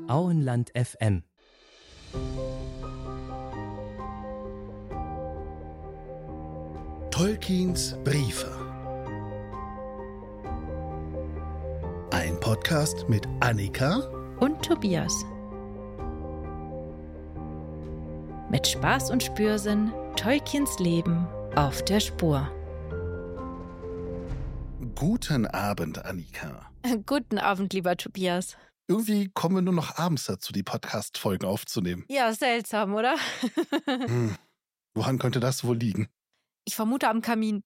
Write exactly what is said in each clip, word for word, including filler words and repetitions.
Auenland F M. Tolkiens Briefe. Ein Podcast mit Annika und Tobias. Mit Spaß und Spürsinn Tolkiens Leben auf der Spur. Guten Abend, Annika. Guten Abend, lieber Tobias. Irgendwie kommen wir nur noch abends dazu, die Podcast-Folgen aufzunehmen. Ja, seltsam, oder? Hm. Woran könnte das wohl liegen? Ich vermute am Kamin.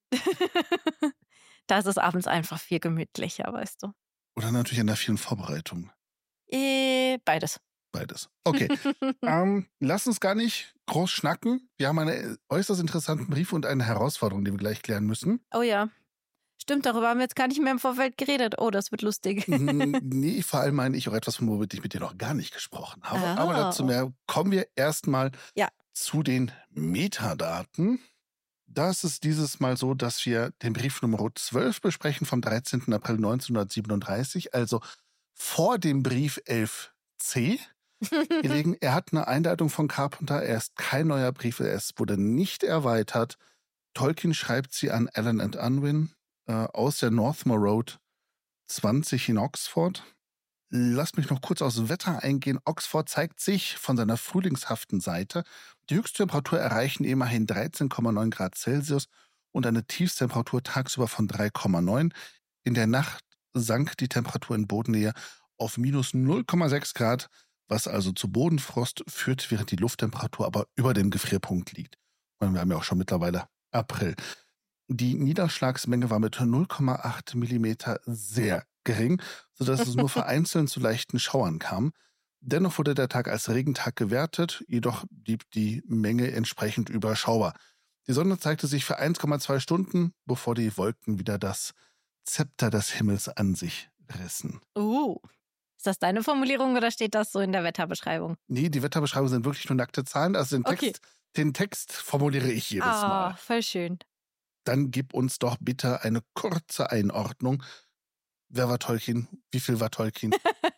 Da ist es abends einfach viel gemütlicher, weißt du. Oder natürlich an der vielen Vorbereitung. Äh, beides. Beides. Okay. ähm, lass uns gar nicht groß schnacken. Wir haben einen äußerst interessanten Brief und eine Herausforderung, die wir gleich klären müssen. Oh ja. Stimmt, darüber haben wir jetzt gar nicht mehr im Vorfeld geredet. Oh, das wird lustig. Nee, vor allem meine ich auch etwas, womit ich mit dir noch gar nicht gesprochen habe. Oh. Aber dazu mehr kommen wir erstmal ja. zu den Metadaten. Da ist es dieses Mal so, dass wir den Brief Nummer zwölf besprechen vom dreizehnten April neunzehnhundertsiebenunddreißig, also vor dem Brief elf c gelegen. Er hat eine Einleitung von Carpenter, er ist kein neuer Brief, es wurde nicht erweitert. Tolkien schreibt sie an Alan and Unwin äh, aus der Northmoor Road zwanzig in Oxford. Lass mich noch kurz aufs Wetter eingehen. Oxford zeigt sich von seiner frühlingshaften Seite. Die Höchsttemperatur erreichen immerhin dreizehn Komma neun Grad Celsius und eine Tiefstemperatur tagsüber von drei Komma neun. In der Nacht sank die Temperatur in Bodennähe auf minus null Komma sechs Grad, was also zu Bodenfrost führt, während die Lufttemperatur aber über dem Gefrierpunkt liegt. Und wir haben ja auch schon mittlerweile April. Die Niederschlagsmenge war mit null Komma acht Millimeter sehr gering, sodass es nur vereinzelt zu leichten Schauern kam. Dennoch wurde der Tag als Regentag gewertet, jedoch blieb die Menge entsprechend überschaubar. Die Sonne zeigte sich für eins Komma zwei Stunden, bevor die Wolken wieder das Zepter des Himmels an sich rissen. Uh, ist das deine Formulierung oder steht das so in der Wetterbeschreibung? Nee, die Wetterbeschreibungen sind wirklich nur nackte Zahlen. Also den Text, okay. den Text formuliere ich jedes ah, Mal. Ah, voll schön. Dann gib uns doch bitte eine kurze Einordnung. Wer war Tolkien? Wie viel war Tolkien?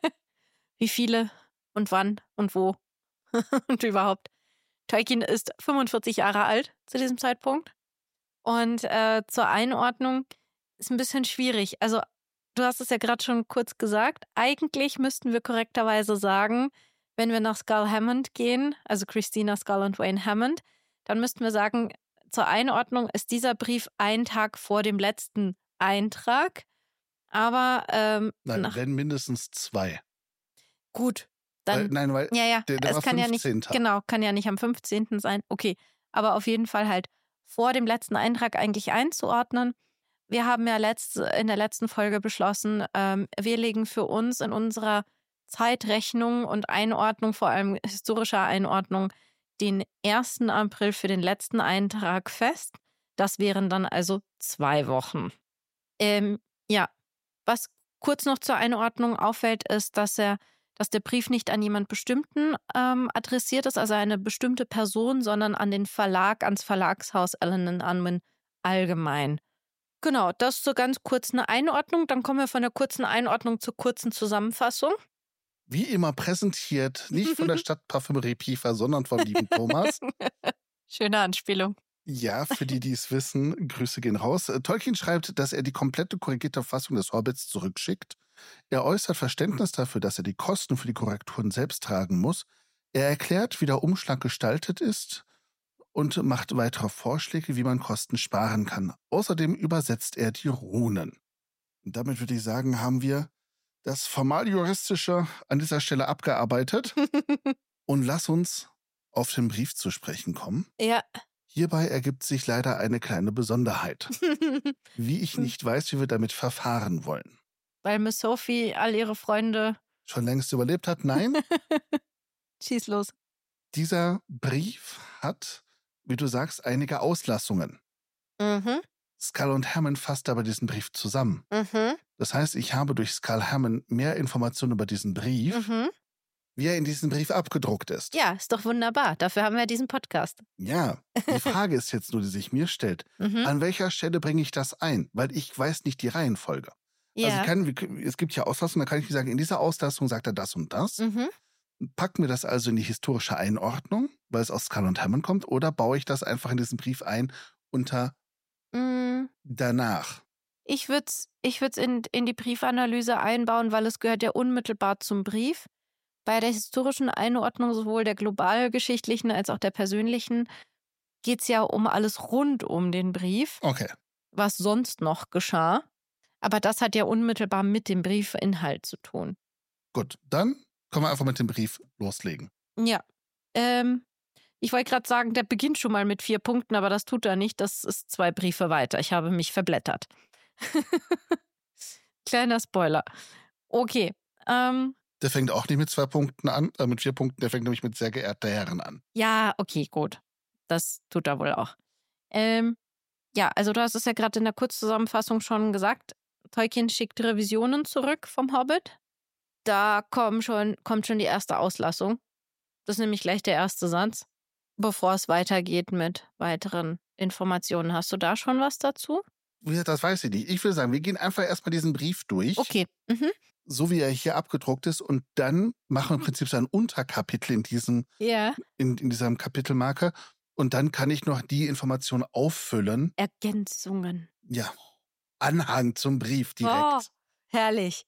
Wie viele und wann und wo und überhaupt. Tolkien ist fünfundvierzig Jahre alt zu diesem Zeitpunkt. Und äh, zur Einordnung ist ein bisschen schwierig. Also du hast es ja gerade schon kurz gesagt. Eigentlich müssten wir korrekterweise sagen, wenn wir nach Skull Hammond gehen, also Christina Skull und Wayne Hammond, dann müssten wir sagen, zur Einordnung ist dieser Brief ein Tag vor dem letzten Eintrag. Aber ähm, Nein, nach, wenn mindestens zwei. Gut, dann weil, nein, weil ja ja, der, der es war kann ja nicht genau, kann ja nicht am fünfzehnten sein. Okay, aber auf jeden Fall halt vor dem letzten Eintrag eigentlich einzuordnen. Wir haben ja letzt, in der letzten Folge beschlossen, ähm, wir legen für uns in unserer Zeitrechnung und Einordnung, vor allem historischer Einordnung, den ersten April für den letzten Eintrag fest. Das wären dann also zwei Wochen. Ähm, ja. Was kurz noch zur Einordnung auffällt, ist, dass er, dass der Brief nicht an jemand Bestimmten ähm, adressiert ist, also eine bestimmte Person, sondern an den Verlag, ans Verlagshaus Alan and Unwin allgemein. Genau, das zur ganz kurzen Einordnung. Dann kommen wir von der kurzen Einordnung zur kurzen Zusammenfassung. Wie immer präsentiert, nicht von der Stadt Parfümerie Piefer, sondern von lieben Thomas. Schöne Anspielung. Ja, für die, die es wissen, Grüße gehen raus. Tolkien schreibt, dass er die komplette korrigierte Fassung des Hobbits zurückschickt. Er äußert Verständnis dafür, dass er die Kosten für die Korrekturen selbst tragen muss. Er erklärt, wie der Umschlag gestaltet ist und macht weitere Vorschläge, wie man Kosten sparen kann. Außerdem übersetzt er die Runen. Und damit würde ich sagen, haben wir das Formaljuristische an dieser Stelle abgearbeitet. Und lass uns auf den Brief zu sprechen kommen. Ja. Hierbei ergibt sich leider eine kleine Besonderheit, wie ich nicht weiß, wie wir damit verfahren wollen. Weil Miss Sophie all ihre Freunde schon längst überlebt hat? Nein. Schieß los. Dieser Brief hat, wie du sagst, einige Auslassungen. Mhm. Skull und Hammond fasst aber diesen Brief zusammen. Mhm. Das heißt, ich habe durch Skull Hammond mehr Informationen über diesen Brief, mhm. wie er in diesem Brief abgedruckt ist. Ja, ist doch wunderbar. Dafür haben wir diesen Podcast. Ja, die Frage ist jetzt nur, die sich mir stellt. Mhm. An welcher Stelle bringe ich das ein? Weil ich weiß nicht die Reihenfolge. Ja. Also ich kann, es gibt ja Auslassungen, da kann ich sagen, in dieser Auslassung sagt er das und das. Mhm. Packen wir das also in die historische Einordnung, weil es aus Skull und Hammond kommt, oder baue ich das einfach in diesen Brief ein unter Mm, danach? Ich würde es ich würd's in, in die Briefanalyse einbauen, weil es gehört ja unmittelbar zum Brief. Bei der historischen Einordnung sowohl der globalgeschichtlichen als auch der persönlichen geht es ja um alles rund um den Brief, Okay. was sonst noch geschah. Aber das hat ja unmittelbar mit dem Briefinhalt zu tun. Gut, dann können wir einfach mit dem Brief loslegen. Ja. Ähm, ich wollte gerade sagen, der beginnt schon mal mit vier Punkten, aber das tut er nicht. Das ist zwei Briefe weiter. Ich habe mich verblättert. Kleiner Spoiler. Okay. Ähm, Der fängt auch nicht mit zwei Punkten an, äh, mit vier Punkten, der fängt nämlich mit sehr geehrte Herren an. ja, okay, gut. Das tut er wohl auch. Ähm, ja, also du hast es ja gerade in der Kurzzusammenfassung schon gesagt. Tolkien schickt Revisionen zurück vom Hobbit. Da kommen schon, kommt schon die erste Auslassung. Das ist nämlich gleich der erste Satz, bevor es weitergeht mit weiteren Informationen. Hast du da schon was dazu? Ja, das weiß ich nicht. Ich würde sagen, wir gehen einfach erstmal diesen Brief durch, Okay. Mhm. so wie er hier abgedruckt ist, und dann machen wir im Prinzip so ein Unterkapitel in diesem, Ja. in, in diesem Kapitelmarke. Und dann kann ich noch die Information auffüllen. Ergänzungen. Ja, Anhang zum Brief direkt. Oh, herrlich.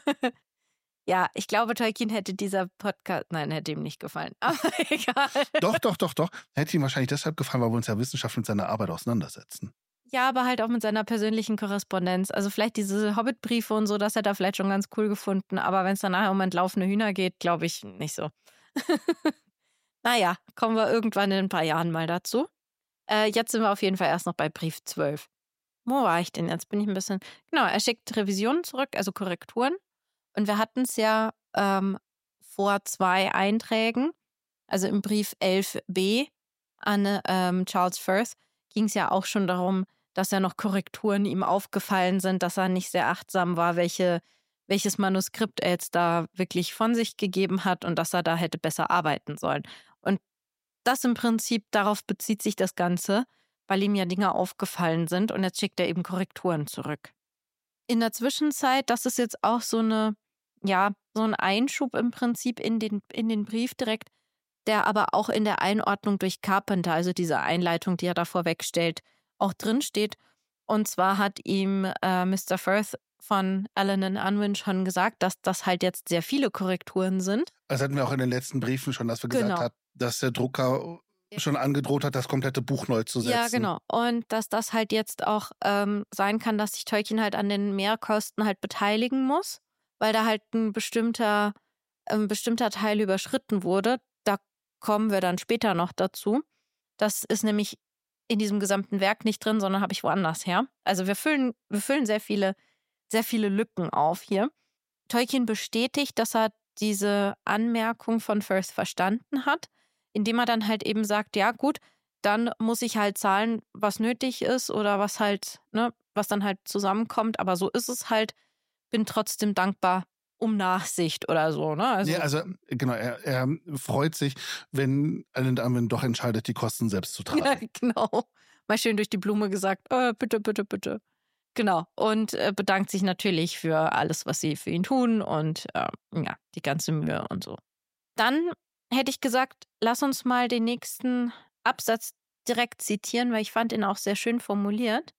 Ja, ich glaube, Tolkien hätte dieser Podcast, nein, hätte ihm nicht gefallen. Aber egal. Doch, doch, doch, doch. Hätte ihm wahrscheinlich deshalb gefallen, weil wir uns ja wissenschaftlich mit seiner Arbeit auseinandersetzen. Ja, aber halt auch mit seiner persönlichen Korrespondenz. Also vielleicht diese Hobbit-Briefe und so, das hätte er vielleicht schon ganz cool gefunden. Aber wenn es dann nachher um entlaufene Hühner geht, glaube ich nicht so. Naja, kommen wir irgendwann in ein paar Jahren mal dazu. Äh, jetzt sind wir auf jeden Fall erst noch bei Brief zwölf. Wo war ich denn jetzt? Bin ich ein bisschen... Genau, er schickt Revisionen zurück, also Korrekturen. Und wir hatten es ja ähm, vor zwei Einträgen, also im Brief elf b an ähm, Charles Firth, ging es ja auch schon darum, dass ja noch Korrekturen ihm aufgefallen sind, dass er nicht sehr achtsam war, welche, welches Manuskript er jetzt da wirklich von sich gegeben hat und dass er da hätte besser arbeiten sollen. Und das im Prinzip, darauf bezieht sich das Ganze, weil ihm ja Dinge aufgefallen sind und jetzt schickt er eben Korrekturen zurück. In der Zwischenzeit, das ist jetzt auch so eine, ja, so ein Einschub im Prinzip in den, in den Brief direkt, der aber auch in der Einordnung durch Carpenter, also diese Einleitung, die er da vorwegstellt, auch drinsteht. Und zwar hat ihm äh, Mister Firth von Allen and Unwin schon gesagt, dass das halt jetzt sehr viele Korrekturen sind. Das hatten wir auch in den letzten Briefen schon, dass wir Genau. gesagt haben, dass der Drucker schon angedroht hat, das komplette Buch neu zu setzen. Ja, genau. Und dass das halt jetzt auch ähm, sein kann, dass sich Tolkien halt an den Mehrkosten halt beteiligen muss, weil da halt ein bestimmter, ein bestimmter Teil überschritten wurde. Da kommen wir dann später noch dazu. Das ist nämlich in diesem gesamten Werk nicht drin, sondern habe ich woanders her. Also wir füllen, wir füllen sehr viele, sehr viele Lücken auf hier. Tolkien bestätigt, dass er diese Anmerkung von Firth verstanden hat, indem er dann halt eben sagt, ja gut, dann muss ich halt zahlen, was nötig ist oder was halt, ne, was dann halt zusammenkommt. Aber so ist es halt. Bin trotzdem dankbar um Nachsicht oder so, ne? Also, ja, also genau, er, er freut sich, wenn Allen Unwin doch entscheidet, die Kosten selbst zu tragen. ja, genau. Mal schön durch die Blume gesagt, äh, bitte, bitte, bitte. Genau. Und äh, bedankt sich natürlich für alles, was sie für ihn tun und äh, ja, die ganze Mühe und so. Dann hätte ich gesagt, lass uns mal den nächsten Absatz direkt zitieren, weil ich fand ihn auch sehr schön formuliert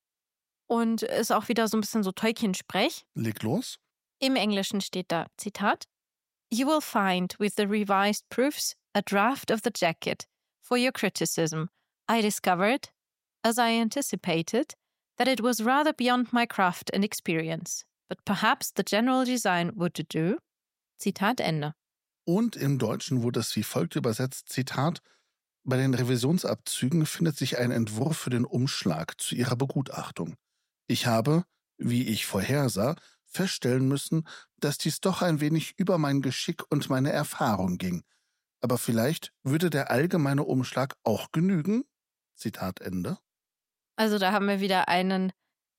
und ist auch wieder so ein bisschen so Tolkien-Sprech. Leg los. Im Englischen steht da, Zitat, You will find with the revised proofs a draft of the jacket. For your criticism, I discovered, as I anticipated, that it was rather beyond my craft and experience. But perhaps the general design would do. Zitat Ende. Und im Deutschen wurde es wie folgt übersetzt, Zitat, bei den Revisionsabzügen findet sich ein Entwurf für den Umschlag zu ihrer Begutachtung. Ich habe, wie ich vorhersah, feststellen müssen, dass dies doch ein wenig über mein Geschick und meine Erfahrung ging. Aber vielleicht würde der allgemeine Umschlag auch genügen? Zitat Ende. Also da haben wir wieder einen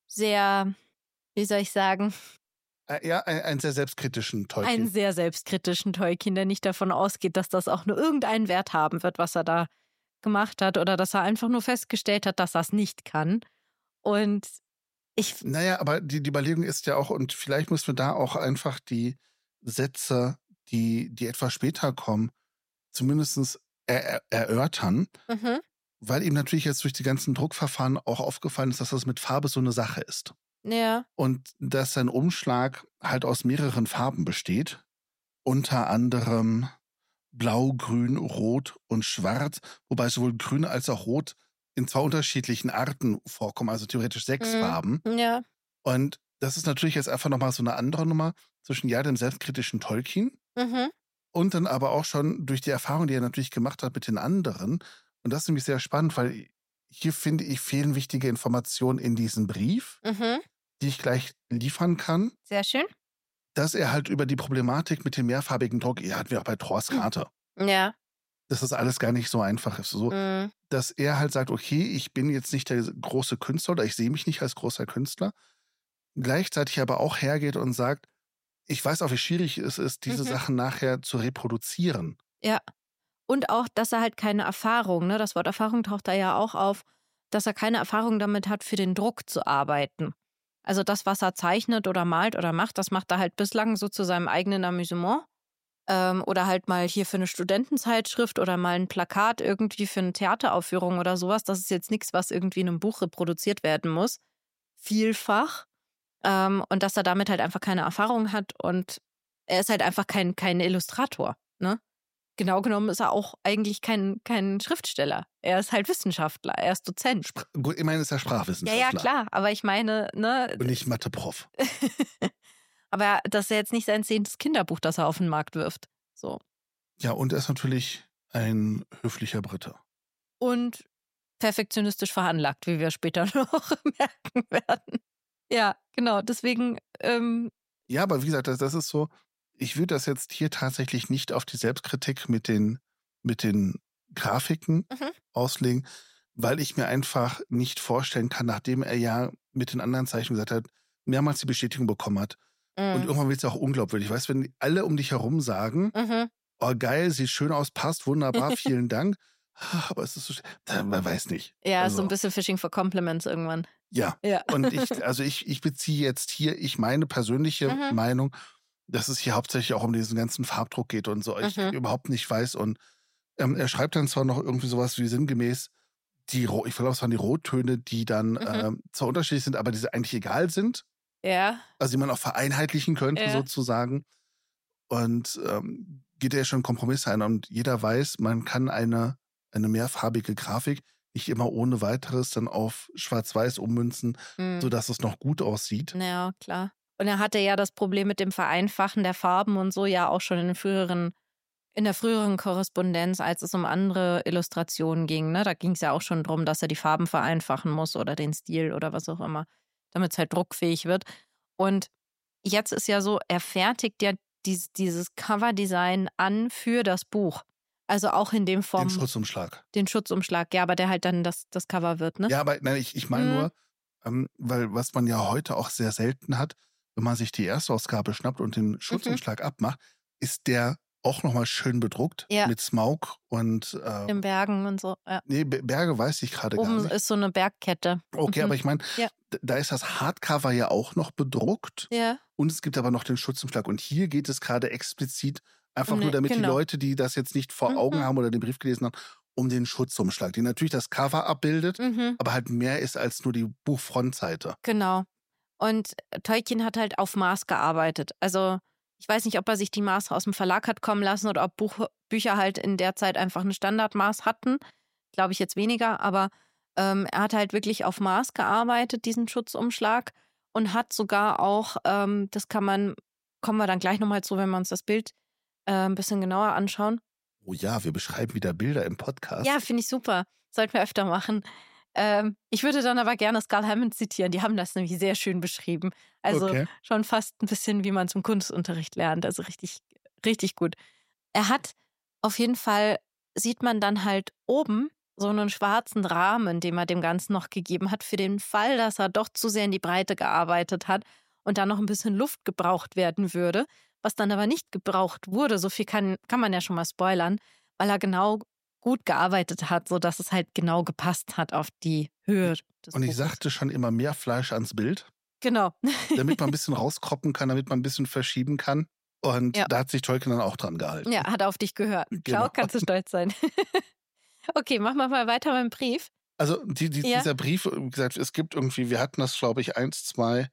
sehr, wie soll ich sagen, Äh, ja, ein, einen sehr selbstkritischen Tolkien. einen sehr selbstkritischen Tolkien, der nicht davon ausgeht, dass das auch nur irgendeinen Wert haben wird, was er da gemacht hat oder dass er einfach nur festgestellt hat, dass er es nicht kann. Und ich... Naja, aber die, die Überlegung ist ja auch, und vielleicht müssen wir da auch einfach die Sätze, die, die etwas später kommen, zumindest er, er, erörtern, Mhm. weil ihm natürlich jetzt durch die ganzen Druckverfahren auch aufgefallen ist, dass das mit Farbe so eine Sache ist. Ja. Und dass sein Umschlag halt aus mehreren Farben besteht, unter anderem Blau, Grün, Rot und Schwarz, wobei sowohl Grün als auch Rot in zwei unterschiedlichen Arten vorkommen, also theoretisch sechs Mhm. Farben. Ja. Und das ist natürlich jetzt einfach nochmal so eine andere Nummer zwischen ja dem selbstkritischen Tolkien Mhm. und dann aber auch schon durch die Erfahrung, die er natürlich gemacht hat mit den anderen. Und das ist nämlich sehr spannend, weil hier, finde ich, fehlen wichtige Informationen in diesem Brief, Mhm. die ich gleich liefern kann, Sehr schön. dass er halt über die Problematik mit dem mehrfarbigen Druck, ja, hatten wir auch bei Thors Karte, Ja. dass das alles gar nicht so einfach ist. So, Mhm. dass er halt sagt, okay, ich bin jetzt nicht der große Künstler oder ich sehe mich nicht als großer Künstler, gleichzeitig aber auch hergeht und sagt, ich weiß auch, wie schwierig es ist, diese Mhm. Sachen nachher zu reproduzieren. Ja. Und auch, dass er halt keine Erfahrung, ne, das Wort Erfahrung taucht da ja auch auf, dass er keine Erfahrung damit hat, für den Druck zu arbeiten. Also das, was er zeichnet oder malt oder macht, das macht er halt bislang so zu seinem eigenen Amüsement. Ähm, oder halt mal hier für eine Studentenzeitschrift oder mal ein Plakat irgendwie für eine Theateraufführung oder sowas. Das ist jetzt nichts, was irgendwie in einem Buch reproduziert werden muss. Vielfach. Ähm, und dass er damit halt einfach keine Erfahrung hat und er ist halt einfach kein, kein Illustrator, ne? Genau genommen ist er auch eigentlich kein, kein Schriftsteller. Er ist halt Wissenschaftler, er ist Dozent. Spr gut, immerhin ist er Ja, Sprachwissenschaftler ja, klar, aber ich meine, ne, und nicht Mathe-Prof. aber das ist ja jetzt nicht sein zehntes Kinderbuch, das er auf den Markt wirft. So. Ja, und er ist natürlich ein höflicher Brite. Und perfektionistisch veranlagt, wie wir später noch merken werden. Ja, genau, deswegen, ähm, Ja, aber wie gesagt, das, das ist so, ich würde das jetzt hier tatsächlich nicht auf die Selbstkritik mit den, mit den Grafiken mhm, auslegen, weil ich mir einfach nicht vorstellen kann, nachdem er ja mit den anderen Zeichen gesagt hat, mehrmals die Bestätigung bekommen hat. Und mm, irgendwann wird es auch unglaubwürdig. Weißt du, wenn alle um dich herum sagen, mhm. oh geil, sieht schön aus, passt, wunderbar, vielen Dank. Aber es ist so, sch- da- man weiß nicht. Ja, ist so ein Also, bisschen Fishing for Compliments irgendwann. ja. Ja. Und ich, also ich, ich beziehe jetzt hier, ich meine persönliche Mhm, Meinung, dass es hier hauptsächlich auch um diesen ganzen Farbdruck geht und so, ich mhm, überhaupt nicht weiß. Und ähm, er schreibt dann zwar noch irgendwie sowas wie sinngemäß, die, Ro- ich glaube, es waren die Rottöne, die dann mhm. ähm, zwar unterschiedlich sind, aber diese eigentlich egal sind, Ja, also die man auch vereinheitlichen könnte ja, sozusagen. Und ähm, geht er ja schon Kompromisse ein. Und jeder weiß, man kann eine, eine mehrfarbige Grafik nicht immer ohne weiteres dann auf Schwarz-Weiß ummünzen, mm. sodass es noch gut aussieht. Ja, klar. Und er hatte ja das Problem mit dem Vereinfachen der Farben und so ja auch schon in den früheren, in der früheren Korrespondenz, als es um andere Illustrationen ging. Ne? Da ging es ja auch schon darum, dass er die Farben vereinfachen muss oder den Stil oder was auch immer, damit es halt druckfähig wird. Und jetzt ist ja so, er fertigt ja dies, dieses Coverdesign an für das Buch. Also auch in dem Den Form, Schutzumschlag. den Schutzumschlag, ja, aber der halt dann das, das Cover wird, ne? Ja, aber nein, ich, ich meine Mhm. nur, ähm, weil was man ja heute auch sehr selten hat, wenn man sich die Erstausgabe schnappt und den Mhm. Schutzumschlag abmacht, ist der auch nochmal schön bedruckt Ja, mit Smaug und äh, in Bergen und so. Ja. nee, Be- Berge weiß ich gerade gar Oben nicht. ist so eine Bergkette. Okay, Mhm. aber ich meine, Ja. d- da ist das Hardcover ja auch noch bedruckt Ja. und es gibt aber noch den Schutzumschlag. Und hier geht es gerade explizit einfach Um nur, den, damit die genau. Leute, die das jetzt nicht vor Augen Mhm. haben oder den Brief gelesen haben, um den Schutzumschlag, die natürlich das Cover abbildet, Mhm. aber halt mehr ist als nur die Buchfrontseite. Genau. Und Tolkien hat halt auf Maß gearbeitet. Also ich weiß nicht, ob er sich die Maße aus dem Verlag hat kommen lassen oder ob Buch, Bücher halt in der Zeit einfach ein Standardmaß hatten. Glaube ich jetzt weniger, aber ähm, er hat halt wirklich auf Maß gearbeitet, diesen Schutzumschlag, und hat sogar auch, ähm, das kann man, kommen wir dann gleich nochmal zu, wenn wir uns das Bild äh, ein bisschen genauer anschauen. Oh ja, wir beschreiben wieder Bilder im Podcast. Ja, finde ich super. Sollten wir öfter machen. Ähm, ich würde dann aber gerne Scarl Hammond zitieren. Die haben das nämlich sehr schön beschrieben. Also Okay. schon fast ein bisschen, wie man zum Kunstunterricht lernt. Also richtig, richtig gut. Er hat auf jeden Fall, sieht man dann halt oben so einen schwarzen Rahmen, den man dem Ganzen noch gegeben hat, für den Fall, dass er doch zu sehr in die Breite gearbeitet hat und dann noch ein bisschen Luft gebraucht werden würde, was dann aber nicht gebraucht wurde. So viel kann, kann man ja schon mal spoilern, weil er genau gut gearbeitet hat, sodass es halt genau gepasst hat auf die Höhe des Und ich Buches. sagte schon immer mehr Fleisch ans Bild, Genau. damit man ein bisschen rauskroppen kann, damit man ein bisschen verschieben kann. Und Ja. da hat sich Tolkien dann auch dran gehalten. Ja, hat auf dich gehört. Genau. Schau, kannst du stolz sein. Okay, machen wir mal weiter beim Brief. Also die, die, Ja. dieser Brief, wie gesagt, es gibt irgendwie, wir hatten das, glaube ich, eins, zwei,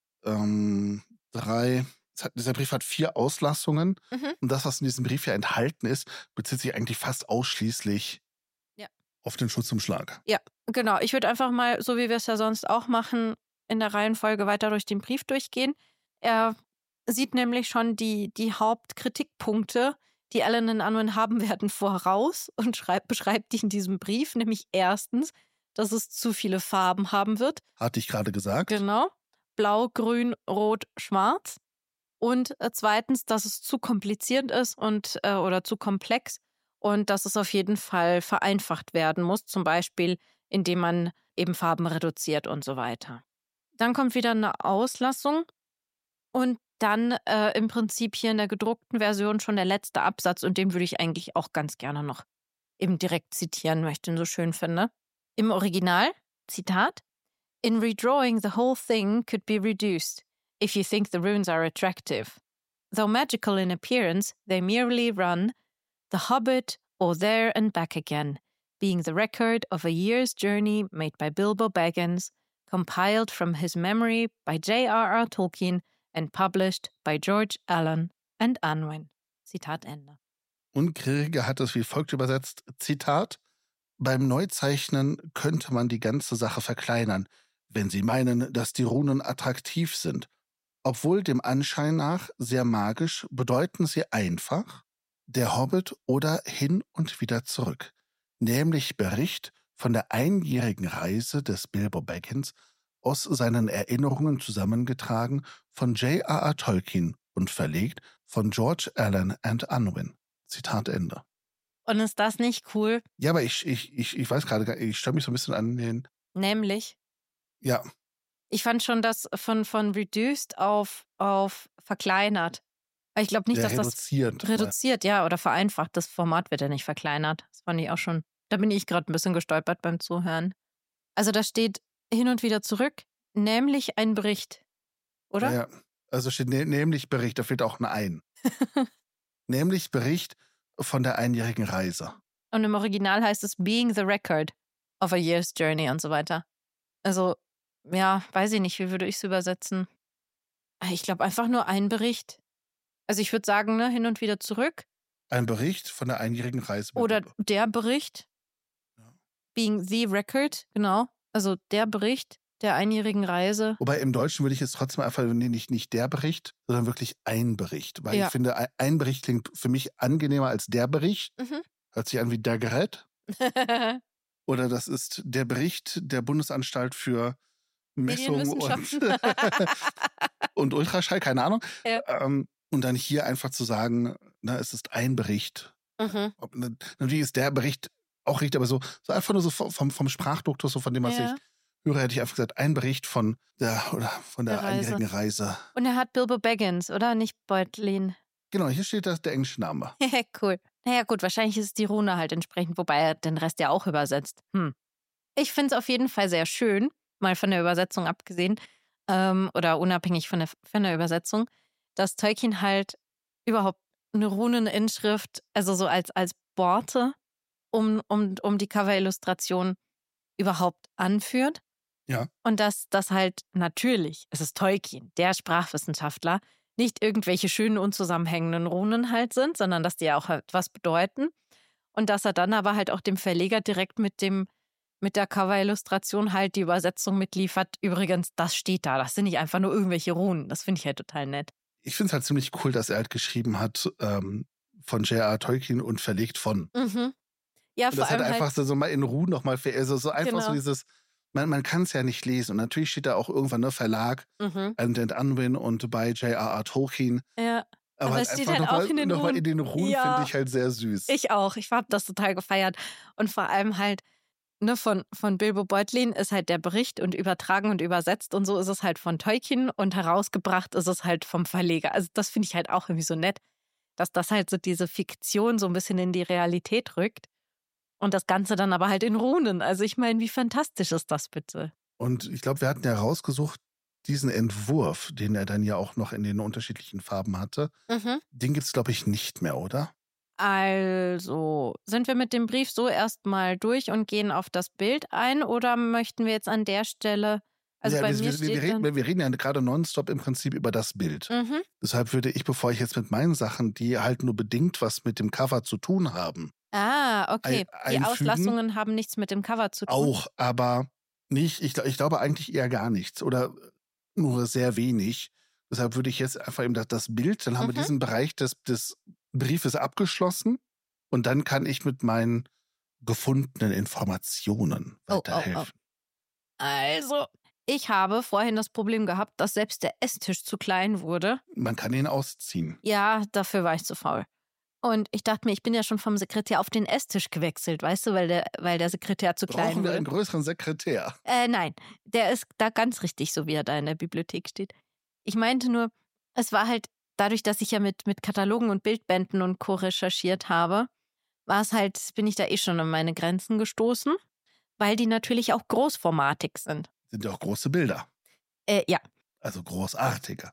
ähm, drei, es hat, dieser Brief hat vier Auslassungen. Mhm. Und das, was in diesem Brief ja enthalten ist, bezieht sich eigentlich fast ausschließlich Ja. auf den Schutzumschlag. Ja, genau. Ich würde einfach mal, so wie wir es ja sonst auch machen, in der Reihenfolge weiter durch den Brief durchgehen. Er sieht nämlich schon die, die Hauptkritikpunkte, die Alan und Unwin haben werden, voraus und schreibt, beschreibt die in diesem Brief. Nämlich erstens, dass es zu viele Farben haben wird. Hatte ich gerade gesagt. Genau. Blau, Grün, Rot, Schwarz. Und äh, zweitens, dass es zu kompliziert ist und äh, oder zu komplex und dass es auf jeden Fall vereinfacht werden muss, zum Beispiel indem man eben Farben reduziert und so weiter. Dann kommt wieder eine Auslassung und dann äh, im Prinzip hier in der gedruckten Version schon der letzte Absatz und den würde ich eigentlich auch ganz gerne noch eben direkt zitieren, weil ich den so schön finde. Im Original, Zitat, "In redrawing the whole thing could be reduced, if you think the runes are attractive. Though magical in appearance, they merely run The Hobbit or There and Back Again, being the record of a year's journey made by Bilbo Baggins, compiled from his memory by J R R Tolkien and published by George Allen and Unwin." Zitat Ende. Und Grege hat es wie folgt übersetzt, Zitat, "Beim Neuzeichnen könnte man die ganze Sache verkleinern, wenn Sie meinen, dass die Runen attraktiv sind. Obwohl dem Anschein nach sehr magisch, bedeuten sie einfach der Hobbit oder hin und wieder zurück, nämlich Bericht von der einjährigen Reise des Bilbo Baggins aus seinen Erinnerungen zusammengetragen von J R R Tolkien und verlegt von George Allen and Unwin." Zitat Ende. Und ist das nicht cool? Ja, aber ich, ich, ich, ich weiß gerade, gar- ich störe mich so ein bisschen an den, Nämlich, ja, ich fand schon das von, von reduced auf, auf verkleinert. Ich glaube nicht, der dass das reduziert. reduziert, ja, oder vereinfacht. Das Format wird ja nicht verkleinert. Das fand ich auch schon. Da bin ich gerade ein bisschen gestolpert beim Zuhören. Also da steht hin und wieder zurück, nämlich ein Bericht. Oder? Ja, ja. Also steht ne, nämlich Bericht, da fehlt auch ein Ein. Nämlich Bericht von der einjährigen Reise. Und im Original heißt es being the record of a year's journey und so weiter. Also, ja, weiß ich nicht, wie würde ich es übersetzen? Ich glaube einfach nur ein Bericht. Also ich würde sagen, ne, hin und wieder zurück. Ein Bericht von der einjährigen Reise. mit Oder Bilbo. der Bericht. Ja. Being the record, genau. Also der Bericht der einjährigen Reise. Wobei im Deutschen würde ich jetzt trotzdem einfach nee, nicht, nicht der Bericht, sondern wirklich ein Bericht. Weil Ja. ich finde, ein- ein Bericht klingt für mich angenehmer als der Bericht. Mhm. Hört sich an wie der Gerät. Oder das ist der Bericht der Bundesanstalt für Messung und, Medienwissenschaften. und Ultraschall, keine Ahnung. Ja. Ähm, und dann hier einfach zu sagen, na, es ist ein Bericht. Mhm. Ob- na- Natürlich ist der Bericht auch richtig, aber so, so einfach nur so vom, vom Sprachduktus, so von dem, was Ja. ich höre, hätte ich einfach gesagt, ein Bericht von der oder von der, Der Reise. einjährigen Reise. Und er hat Bilbo Baggins, oder? Nicht Beutlin. Genau, hier steht das der englische Name. Cool. Naja, gut, wahrscheinlich ist es die Rune halt entsprechend, wobei er den Rest ja auch übersetzt. Hm. Ich finde es auf jeden Fall sehr schön, mal von der Übersetzung abgesehen, ähm, oder unabhängig von der, von der Übersetzung, dass Tolkien halt überhaupt eine Runeninschrift, also so als, als Worte, um, um, um die Coverillustration überhaupt anführt. Ja. Und dass das halt natürlich, es ist Tolkien, der Sprachwissenschaftler, nicht irgendwelche schönen, unzusammenhängenden Runen halt sind, sondern dass die ja auch etwas bedeuten. Und dass er dann aber halt auch dem Verleger direkt mit dem, mit der Coverillustration halt die Übersetzung mitliefert. Übrigens, das steht da. Das sind nicht einfach nur irgendwelche Runen. Das finde ich halt total nett. Ich finde es halt ziemlich cool, dass er halt geschrieben hat ähm, von J R R Tolkien und verlegt von. Mhm. Ja, Und vor das halt allem einfach halt, so, so mal in Ruhe nochmal, also so einfach Genau. so dieses, man, man kann es ja nicht lesen. Und natürlich steht da auch irgendwann ne Verlag, mhm. and and Unwin und bei J R R Tolkien. Ja, Aber, Aber halt es steht einfach halt nochmal auch in den noch mal Runen. in den Ruhen Ja. finde ich halt sehr süß. ich auch. Ich habe das total gefeiert. Und vor allem halt, ne, von, von Bilbo Beutlin ist halt der Bericht und übertragen und übersetzt und so ist es halt von Tolkien und herausgebracht ist es halt vom Verleger. Also das finde ich halt auch irgendwie so nett, dass das halt so diese Fiktion so ein bisschen in die Realität rückt und das Ganze dann aber halt in Runen. Also ich meine, wie fantastisch ist das bitte? Und ich glaube, wir hatten ja rausgesucht, diesen Entwurf, den er dann ja auch noch in den unterschiedlichen Farben hatte, Mhm. den gibt es, glaube ich, nicht mehr, oder? Also, sind wir mit dem Brief so erstmal durch und gehen auf das Bild ein oder möchten wir jetzt an der Stelle, also Ja, bei wir, mir wir, wir, steht reden, dann, wir reden ja gerade nonstop im Prinzip über das Bild. mhm. Deshalb würde ich, bevor ich jetzt mit meinen Sachen, die halt nur bedingt was mit dem Cover zu tun haben, Ah, okay. ein- Die einfügen. Auslassungen haben nichts mit dem Cover zu tun. Auch, aber nicht, ich, gl- ich glaube eigentlich eher gar nichts oder nur sehr wenig. Deshalb würde ich jetzt einfach eben das, das Bild, dann haben wir Mhm. diesen Bereich des, des Briefes abgeschlossen und dann kann ich mit meinen gefundenen Informationen Oh, oh, oh. weiterhelfen. Also, ich habe vorhin das Problem gehabt, dass selbst der Esstisch zu klein wurde. Man kann ihn ausziehen. Ja, dafür war ich zu faul. Und ich dachte mir, ich bin ja schon vom Sekretär auf den Esstisch gewechselt, weißt du, weil der, weil der Sekretär zu klein Brauchen wir wurde. einen größeren Sekretär? Äh, nein, der ist da ganz richtig, so wie er da in der Bibliothek steht. Ich meinte nur, es war halt dadurch, dass ich ja mit, mit Katalogen und Bildbänden und Co. recherchiert habe, war es halt, bin ich da eh schon an meine Grenzen gestoßen, weil die natürlich auch großformatig sind. Sind ja auch große Bilder. Äh, ja, Also großartige.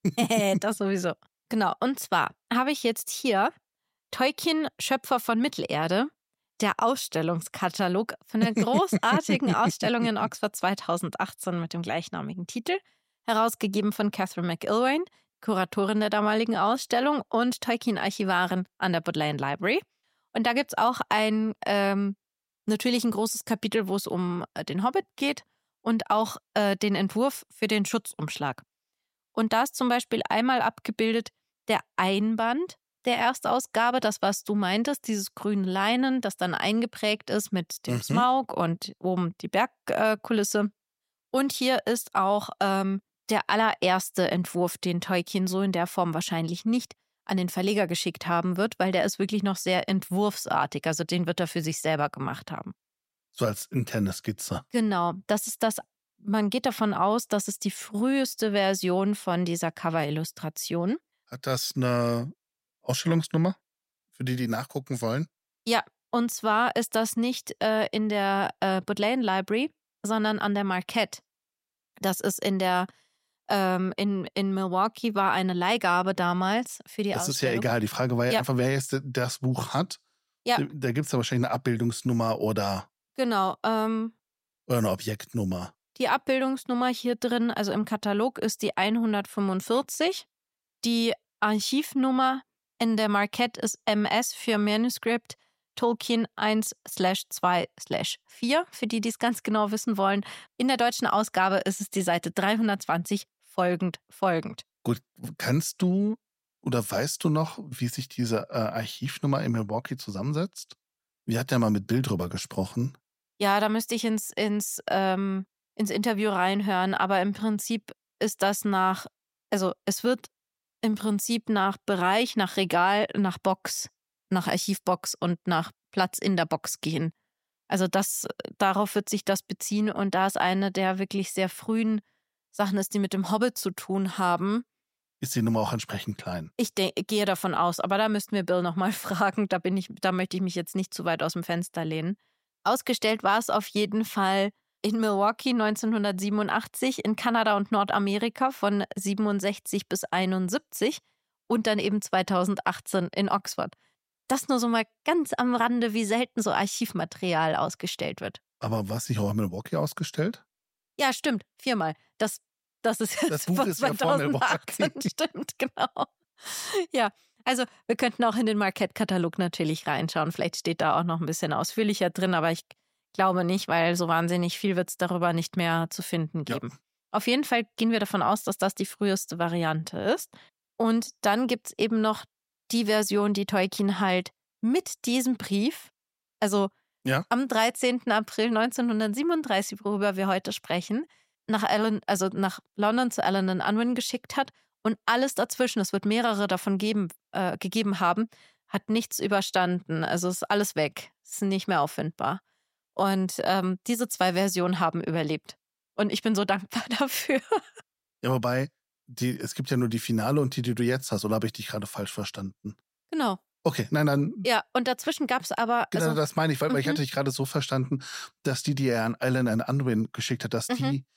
das sowieso. Genau, und zwar habe ich jetzt hier Tolkien, Schöpfer von Mittelerde, der Ausstellungskatalog von der großartigen Ausstellung in Oxford zweitausendachtzehn mit dem gleichnamigen Titel, herausgegeben von Catherine McIlwain, Kuratorin der damaligen Ausstellung und Tolkien-Archivarin an der Bodleian Library. Und da gibt es auch ein, ähm, natürlich ein großes Kapitel, wo es um äh, den Hobbit geht und auch äh, den Entwurf für den Schutzumschlag. Und da ist zum Beispiel einmal abgebildet der Einband der Erstausgabe, das, was du meintest, dieses grüne Leinen, das dann eingeprägt ist mit dem Mhm. Smaug und oben die Bergkulisse. Und hier ist auch ähm, der allererste Entwurf, den Tolkien so in der Form wahrscheinlich nicht an den Verleger geschickt haben wird, weil der ist wirklich noch sehr entwurfsartig. Also den wird er für sich selber gemacht haben. So als interne Skizze. Genau, das ist das. Man geht davon aus, das ist die früheste Version von dieser Cover-Illustration. Hat das eine Ausstellungsnummer, für die, die nachgucken wollen? Ja, und zwar ist das nicht äh, in der äh, Bodleian Library, sondern an der Marquette. Das ist in der, ähm, in, in Milwaukee war eine Leihgabe damals für die Das ist ja Ausstellung. egal. Die Frage war ja, Ja. einfach, wer jetzt das Buch hat. Ja. Da gibt es ja wahrscheinlich eine Abbildungsnummer oder, Genau, ähm, oder eine Objektnummer. die Abbildungsnummer hier drin, also im Katalog, ist die hundertfünfundvierzig. Die Archivnummer in der Marquette ist M S für Manuscript Tolkien eins zwei vier, für die, die es ganz genau wissen wollen. In der deutschen Ausgabe ist es die Seite dreihundertzwanzig folgend folgend. Gut, kannst du oder weißt du noch, wie sich diese äh, Archivnummer in Milwaukee zusammensetzt? Wir hatten ja mal mit Bill drüber gesprochen. Ja, da müsste ich ins, ins, ähm, ins Interview reinhören, aber im Prinzip ist das nach, also es wird im Prinzip nach Bereich, nach Regal, nach Box, nach Archivbox und nach Platz in der Box gehen. Also das, darauf wird sich das beziehen und da es eine der wirklich sehr frühen Sachen ist, die mit dem Hobbit zu tun haben. Ist die Nummer auch entsprechend klein? Ich de- gehe davon aus, aber da müssten wir Bill nochmal fragen. Da bin ich, da möchte ich mich jetzt nicht zu weit aus dem Fenster lehnen. Ausgestellt war es auf jeden Fall in Milwaukee neunzehnhundertsiebenundachtzig, in Kanada und Nordamerika von siebenundsechzig bis einundsiebzig und dann eben zweitausendachtzehn in Oxford. Das nur so mal ganz am Rande, wie selten so Archivmaterial ausgestellt wird. Aber war es nicht auch in Milwaukee ausgestellt? Ja, stimmt, viermal. Das, das ist jetzt Das Buch von ist ja vor zweitausendachtzehn, Milwaukee. stimmt, genau. Ja, also wir könnten auch in den Marquette-Katalog natürlich reinschauen. Vielleicht steht da auch noch ein bisschen ausführlicher drin, aber ich glaube nicht, weil so wahnsinnig viel wird es darüber nicht mehr zu finden geben. Ja. Auf jeden Fall gehen wir davon aus, dass das die früheste Variante ist. Und dann gibt es eben noch die Version, die Tolkien halt mit diesem Brief, also ja. am dreizehnten April neunzehnhundertsiebenunddreißig, worüber wir heute sprechen, nach Alan, also nach London zu Allen and Unwin geschickt hat. Und alles dazwischen, es wird mehrere davon geben, äh, gegeben haben, hat nichts überstanden. Also ist alles weg, ist nicht mehr auffindbar. Und ähm, diese zwei Versionen haben überlebt. Und ich bin so dankbar dafür. Ja, wobei, die, es gibt ja nur die Finale und die, die du jetzt hast. Oder habe ich dich gerade falsch verstanden? Genau. Okay, nein, dann. Ja, und dazwischen gab es aber. Genau, also, das meine ich, weil, weil ich mhm. hatte dich gerade so verstanden, dass die, die er an Allen and Unwin geschickt hat, dass Mhm. die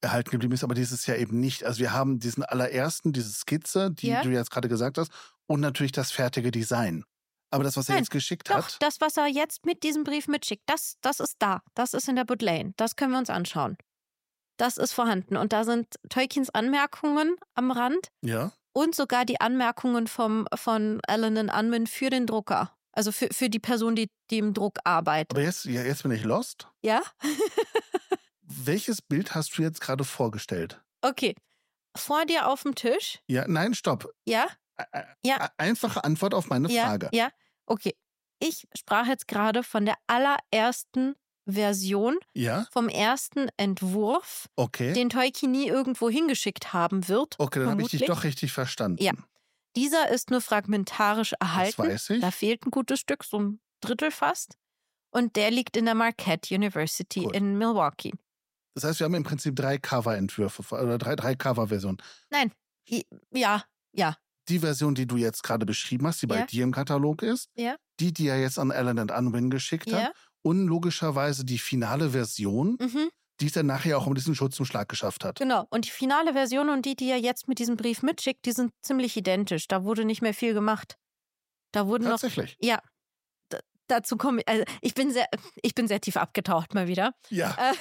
erhalten geblieben ist, aber dieses Jahr eben nicht. Also wir haben diesen allerersten, diese Skizze, die Ja. du jetzt gerade gesagt hast, und natürlich das fertige Design. Aber das, was er Nein, jetzt geschickt Doch, hat, das, was er jetzt mit diesem Brief mitschickt, das, das ist da. Das ist in der Bodleian. Das können wir uns anschauen. Das ist vorhanden. Und da sind Tolkiens Anmerkungen am Rand ja, und sogar die Anmerkungen vom, von Alan Unwin für den Drucker. Also für, für die Person, die, die im Druck arbeitet. aber jetzt, ja, jetzt bin ich lost. Ja? Welches Bild hast du jetzt gerade vorgestellt? Okay. Vor dir auf dem Tisch. Ja, nein, stopp. Ja? Ä- ä- Ja. ä- Einfache Antwort auf meine Ja, Frage. ja, okay. Ich sprach jetzt gerade von der allerersten Version, Ja, vom ersten Entwurf, okay. den Tolkien nie irgendwo hingeschickt haben wird. Okay, dann habe ich dich vermutlich. doch richtig verstanden. Ja. Dieser ist nur fragmentarisch erhalten. weiß ich. Da fehlt ein gutes Stück, so ein Drittel fast. Und der liegt in der Marquette University Gut. in Milwaukee. Das heißt, wir haben im Prinzip drei Cover-Entwürfe oder drei, drei Cover-Versionen. Nein, I- ja, ja, Die Version, die du jetzt gerade beschrieben hast, die bei Ja. dir im Katalog ist, ja, die, die er jetzt an Alan and Unwin geschickt ja. hat, und logischerweise die finale Version, Mhm. die es dann nachher auch um diesen Schutz zum Schlag geschafft hat. Genau. Und die finale Version und die, die er jetzt mit diesem Brief mitschickt, die sind ziemlich identisch. Da wurde nicht mehr viel gemacht. Da wurden noch. Tatsächlich. Ja. D dazu komme ich. Also ich bin sehr, ich bin sehr tief abgetaucht mal wieder. Ja, Äh,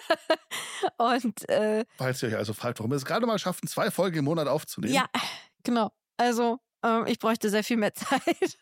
und äh, falls ihr euch also fragt, warum wir es gerade mal schaffen, zwei Folgen im Monat aufzunehmen. ja, genau. Also ähm, ich bräuchte sehr viel mehr Zeit.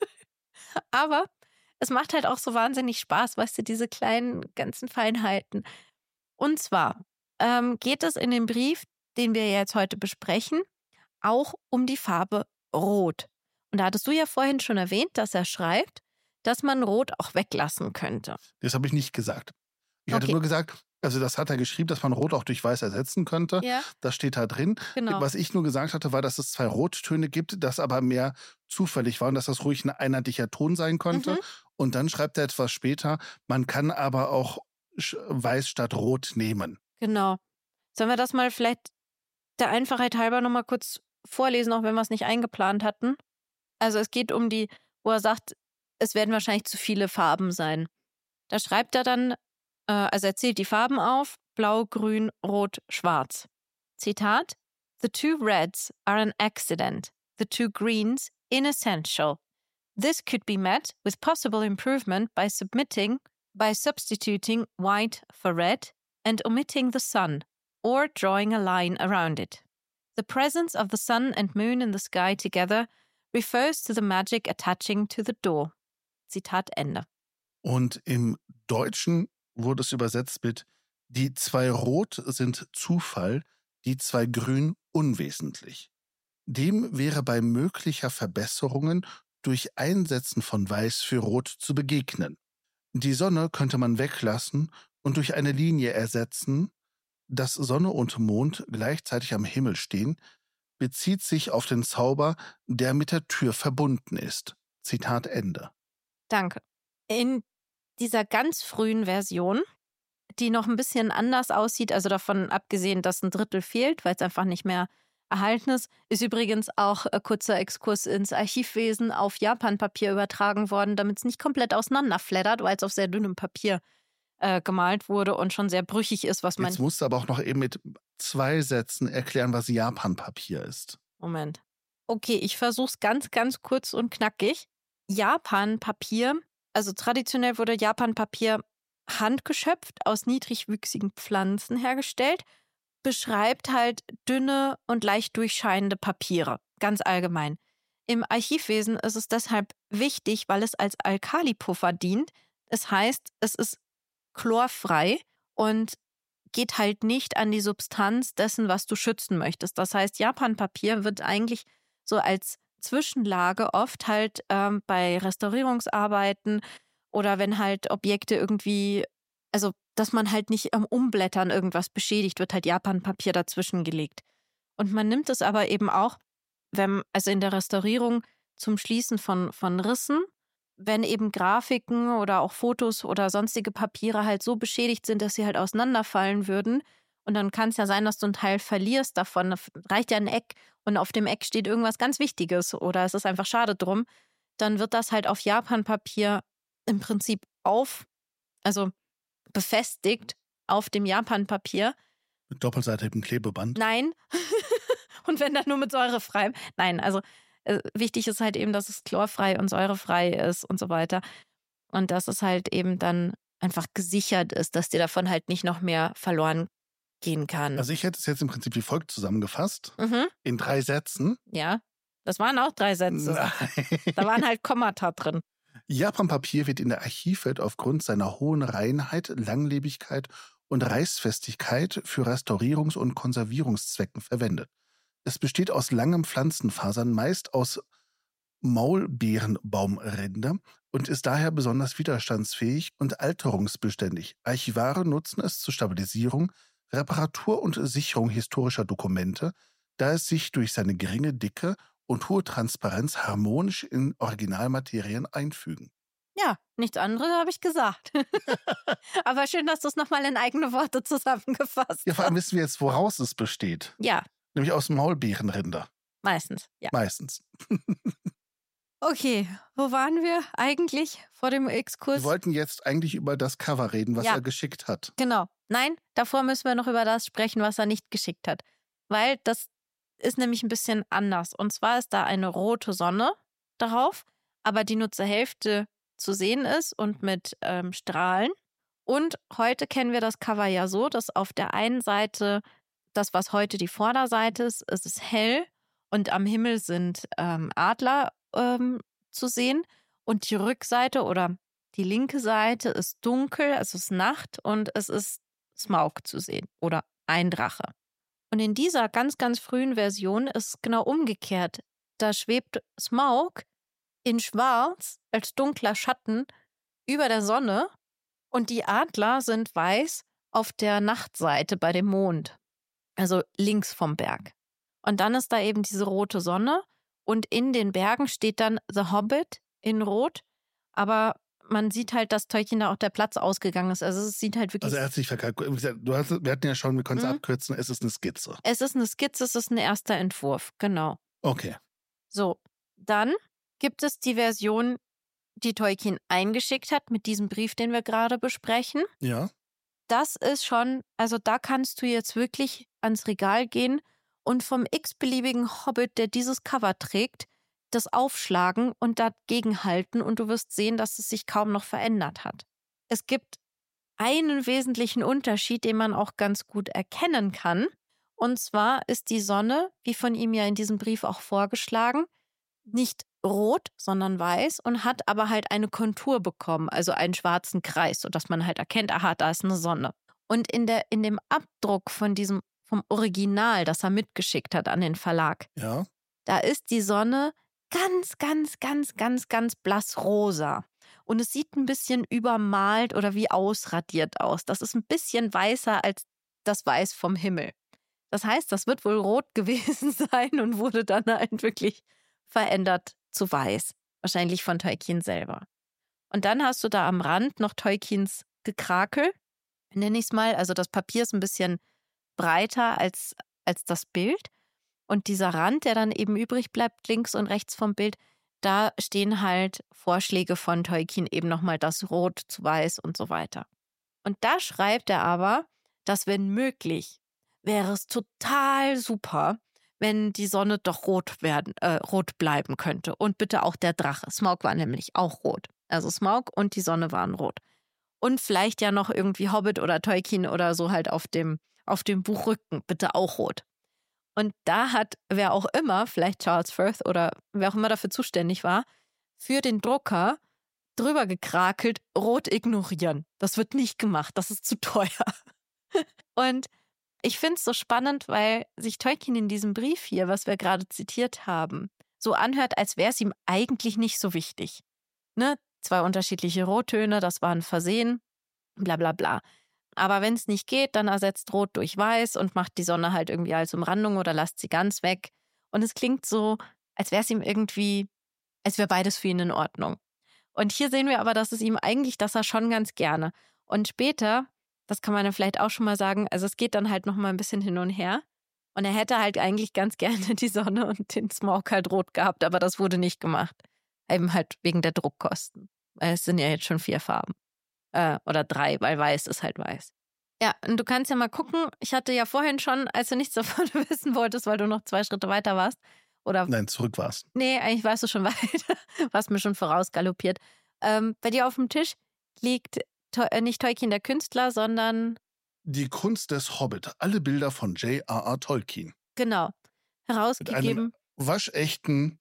Aber es macht halt auch so wahnsinnig Spaß, weißt du, diese kleinen ganzen Feinheiten. Und zwar ähm, geht es in dem Brief, den wir jetzt heute besprechen, auch um die Farbe Rot. Und da hattest du ja vorhin schon erwähnt, dass er schreibt, dass man Rot auch weglassen könnte. Das habe ich nicht gesagt. Ich hatte Okay. nur gesagt, also das hat er geschrieben, dass man Rot auch durch Weiß ersetzen könnte. Ja, Das steht da drin. genau. Was ich nur gesagt hatte, war, dass es zwei Rottöne gibt, das aber mehr zufällig war und dass das ruhig ein einheitlicher Ton sein konnte. Mhm. Und dann schreibt er etwas später, man kann aber auch Sch- Weiß statt Rot nehmen. Genau. Sollen wir das mal vielleicht der Einfachheit halber nochmal kurz vorlesen, auch wenn wir es nicht eingeplant hatten? Also es geht um die, wo er sagt, es werden wahrscheinlich zu viele Farben sein. Da schreibt er dann, äh, also er zählt die Farben auf, blau, grün, rot, schwarz. Zitat, The two reds are an accident, the two greens inessential. This could be met with possible improvement by submitting, by substituting white for red and omitting the sun, or drawing a line around it. The presence of the sun and moon in the sky together refers to the magic attaching to the door. Zitat Ende. Und im Deutschen wurde es übersetzt mit die zwei Rot sind Zufall, die zwei Grün unwesentlich. Dem wäre bei möglicher Verbesserungen durch Einsetzen von Weiß für Rot zu begegnen. Die Sonne könnte man weglassen und durch eine Linie ersetzen, dass Sonne und Mond gleichzeitig am Himmel stehen, bezieht sich auf den Zauber, der mit der Tür verbunden ist. Zitat Ende. Danke. In dieser ganz frühen Version, die noch ein bisschen anders aussieht, also davon abgesehen, dass ein Drittel fehlt, weil es einfach nicht mehr erhalten ist, ist übrigens auch ein kurzer Exkurs ins Archivwesen auf Japanpapier übertragen worden, damit es nicht komplett auseinanderflattert, weil es auf sehr dünnem Papier äh, gemalt wurde und schon sehr brüchig ist, was man... Jetzt musst du aber auch noch eben mit zwei Sätzen erklären, was Japanpapier ist. Moment. Okay, ich versuche es ganz, ganz kurz und knackig. Japanpapier, also traditionell wurde Japanpapier handgeschöpft aus niedrigwüchsigen Pflanzen hergestellt, beschreibt halt dünne und leicht durchscheinende Papiere, ganz allgemein. Im Archivwesen ist es deshalb wichtig, weil es als Alkalipuffer dient. Es heißt, es ist chlorfrei und geht halt nicht an die Substanz dessen, was du schützen möchtest. Das heißt, Japanpapier wird eigentlich so als Zwischenlage oft halt ähm, bei Restaurierungsarbeiten oder wenn halt Objekte irgendwie, also dass man halt nicht am Umblättern irgendwas beschädigt, wird halt Japanpapier dazwischen gelegt. Und man nimmt es aber eben auch, wenn, also in der Restaurierung zum Schließen von, von Rissen, wenn eben Grafiken oder auch Fotos oder sonstige Papiere halt so beschädigt sind, dass sie halt auseinanderfallen würden. Und dann kann es ja sein, dass du einen Teil verlierst davon. Da reicht ja ein Eck und auf dem Eck steht irgendwas ganz Wichtiges oder es ist einfach schade drum. Dann wird das halt auf Japanpapier im Prinzip auf, also befestigt auf dem Japanpapier. Mit doppelseitigem Klebeband? Nein. Und wenn dann nur mit säurefrei. Nein, also äh, wichtig ist halt eben, dass es chlorfrei und säurefrei ist und so weiter. Und dass es halt eben dann einfach gesichert ist, dass dir davon halt nicht noch mehr verloren gehen kann. Also ich hätte es jetzt im Prinzip wie folgt zusammengefasst. Mhm. In drei Sätzen. Ja, das waren auch drei Sätze. Nein. Da waren halt Kommata drin. Japanpapier wird in der Archivwelt aufgrund seiner hohen Reinheit, Langlebigkeit und Reißfestigkeit für Restaurierungs- und Konservierungszwecken verwendet. Es besteht aus langen Pflanzenfasern, meist aus Maulbeerenbaumrinde und ist daher besonders widerstandsfähig und alterungsbeständig. Archivare nutzen es zur Stabilisierung, Reparatur und Sicherung historischer Dokumente, da es sich durch seine geringe Dicke und hohe Transparenz harmonisch in Originalmaterien einfügen. Ja, nichts anderes habe ich gesagt. Aber schön, dass du es nochmal in eigene Worte zusammengefasst Ja, vor allem hast. wissen wir jetzt, woraus es besteht. Ja, Nämlich aus Maulbeerenrinde. meistens, ja. Meistens. Okay, wo waren wir eigentlich vor dem Wir Exkurs? wollten jetzt eigentlich über das Cover reden, was Ja. er geschickt hat. Genau. Nein, davor müssen wir noch über das sprechen, was er nicht geschickt hat. Weil das ist nämlich ein bisschen anders. Und zwar ist da eine rote Sonne darauf, aber die nur zur Hälfte zu sehen ist und mit ähm, Strahlen. Und heute kennen wir das Cover ja so, dass auf der einen Seite, das was heute die Vorderseite ist, ist es hell und am Himmel sind ähm, Adler ähm, zu sehen. Und die Rückseite oder die linke Seite ist dunkel, es ist Nacht und es ist Smaug zu sehen oder ein Drache. Und in dieser ganz, ganz frühen Version ist es genau umgekehrt. Da schwebt Smaug in schwarz als dunkler Schatten über der Sonne und die Adler sind weiß auf der Nachtseite bei dem Mond, also links vom Berg. Und dann ist da eben diese rote Sonne und in den Bergen steht dann The Hobbit in Rot, aber man sieht halt, dass Tolkien da auch der Platz ausgegangen ist. Also es sieht halt wirklich... Also er hat sich verkalkuliert. Wie gesagt, Du hast, wir hatten ja schon, wir können es Mhm. abkürzen, es ist eine Skizze. Es ist eine Skizze, es ist ein erster Entwurf, genau. Okay. So, dann gibt es die Version, die Tolkien eingeschickt hat mit diesem Brief, den wir gerade besprechen. Ja. Das ist schon, also da kannst du jetzt wirklich ans Regal gehen und vom x-beliebigen Hobbit, der dieses Cover trägt, das aufschlagen und dagegen halten und du wirst sehen, dass es sich kaum noch verändert hat. Es gibt einen wesentlichen Unterschied, den man auch ganz gut erkennen kann. Und zwar ist die Sonne, wie von ihm ja in diesem Brief auch vorgeschlagen, nicht rot, sondern weiß und hat aber halt eine Kontur bekommen, also einen schwarzen Kreis, sodass man halt erkennt, aha, da ist eine Sonne. Und in, der, in dem Abdruck von diesem, vom Original, das er mitgeschickt hat an den Verlag, Ja. da ist die Sonne ganz, ganz, ganz, ganz, ganz blassrosa. Und es sieht ein bisschen übermalt oder wie ausradiert aus. Das ist ein bisschen weißer als das Weiß vom Himmel. Das heißt, das wird wohl rot gewesen sein und wurde dann halt wirklich verändert zu weiß. Wahrscheinlich von Tolkien selber. Und dann hast du da am Rand noch Tolkiens Gekrakel, nenne ich es mal. Also das Papier ist ein bisschen breiter als, als das Bild. Und dieser Rand, der dann eben übrig bleibt, links und rechts vom Bild, da stehen halt Vorschläge von Tolkien, eben nochmal das Rot zu Weiß und so weiter. Und da schreibt er aber, dass wenn möglich, wäre es total super, wenn die Sonne doch rot werden, äh, rot bleiben könnte. Und bitte auch der Drache. Smaug war nämlich auch rot. Also Smaug und die Sonne waren rot. Und vielleicht ja noch irgendwie Hobbit oder Tolkien oder so halt auf dem, auf dem Buchrücken. Bitte auch rot. Und da hat wer auch immer, vielleicht Charles Firth oder wer auch immer dafür zuständig war, für den Drucker drüber gekrakelt, rot ignorieren. Das wird nicht gemacht, das ist zu teuer. Und ich finde es so spannend, weil sich Tolkien in diesem Brief hier, was wir gerade zitiert haben, so anhört, als wäre es ihm eigentlich nicht so wichtig. Ne? Zwei unterschiedliche Rottöne, das war ein Versehen, bla bla bla. Aber wenn es nicht geht, dann ersetzt Rot durch Weiß und macht die Sonne halt irgendwie als Umrandung oder lasst sie ganz weg. Und es klingt so, als wäre es ihm irgendwie, als wäre beides für ihn in Ordnung. Und hier sehen wir aber, dass es ihm eigentlich, dass er schon ganz gerne. Und später, das kann man dann vielleicht auch schon mal sagen, also es geht dann halt nochmal ein bisschen hin und her. Und er hätte halt eigentlich ganz gerne die Sonne und den Smaug halt rot gehabt, aber das wurde nicht gemacht. Eben halt wegen der Druckkosten. Weil es sind ja jetzt schon vier Farben. Äh, oder drei, weil weiß ist halt weiß. Ja, und du kannst ja mal gucken. Ich hatte ja vorhin schon, als du nichts davon wissen wolltest, weil du noch zwei Schritte weiter warst. Oder Nein, zurück warst. Nee, eigentlich warst du schon weiter. Warst mir schon vorausgaloppiert. Ähm, bei dir auf dem Tisch liegt to äh, nicht Tolkien der Künstler, sondern Die Kunst des Hobbit. Alle Bilder von J R R. Tolkien. genau, Mit einem herausgegeben. waschechten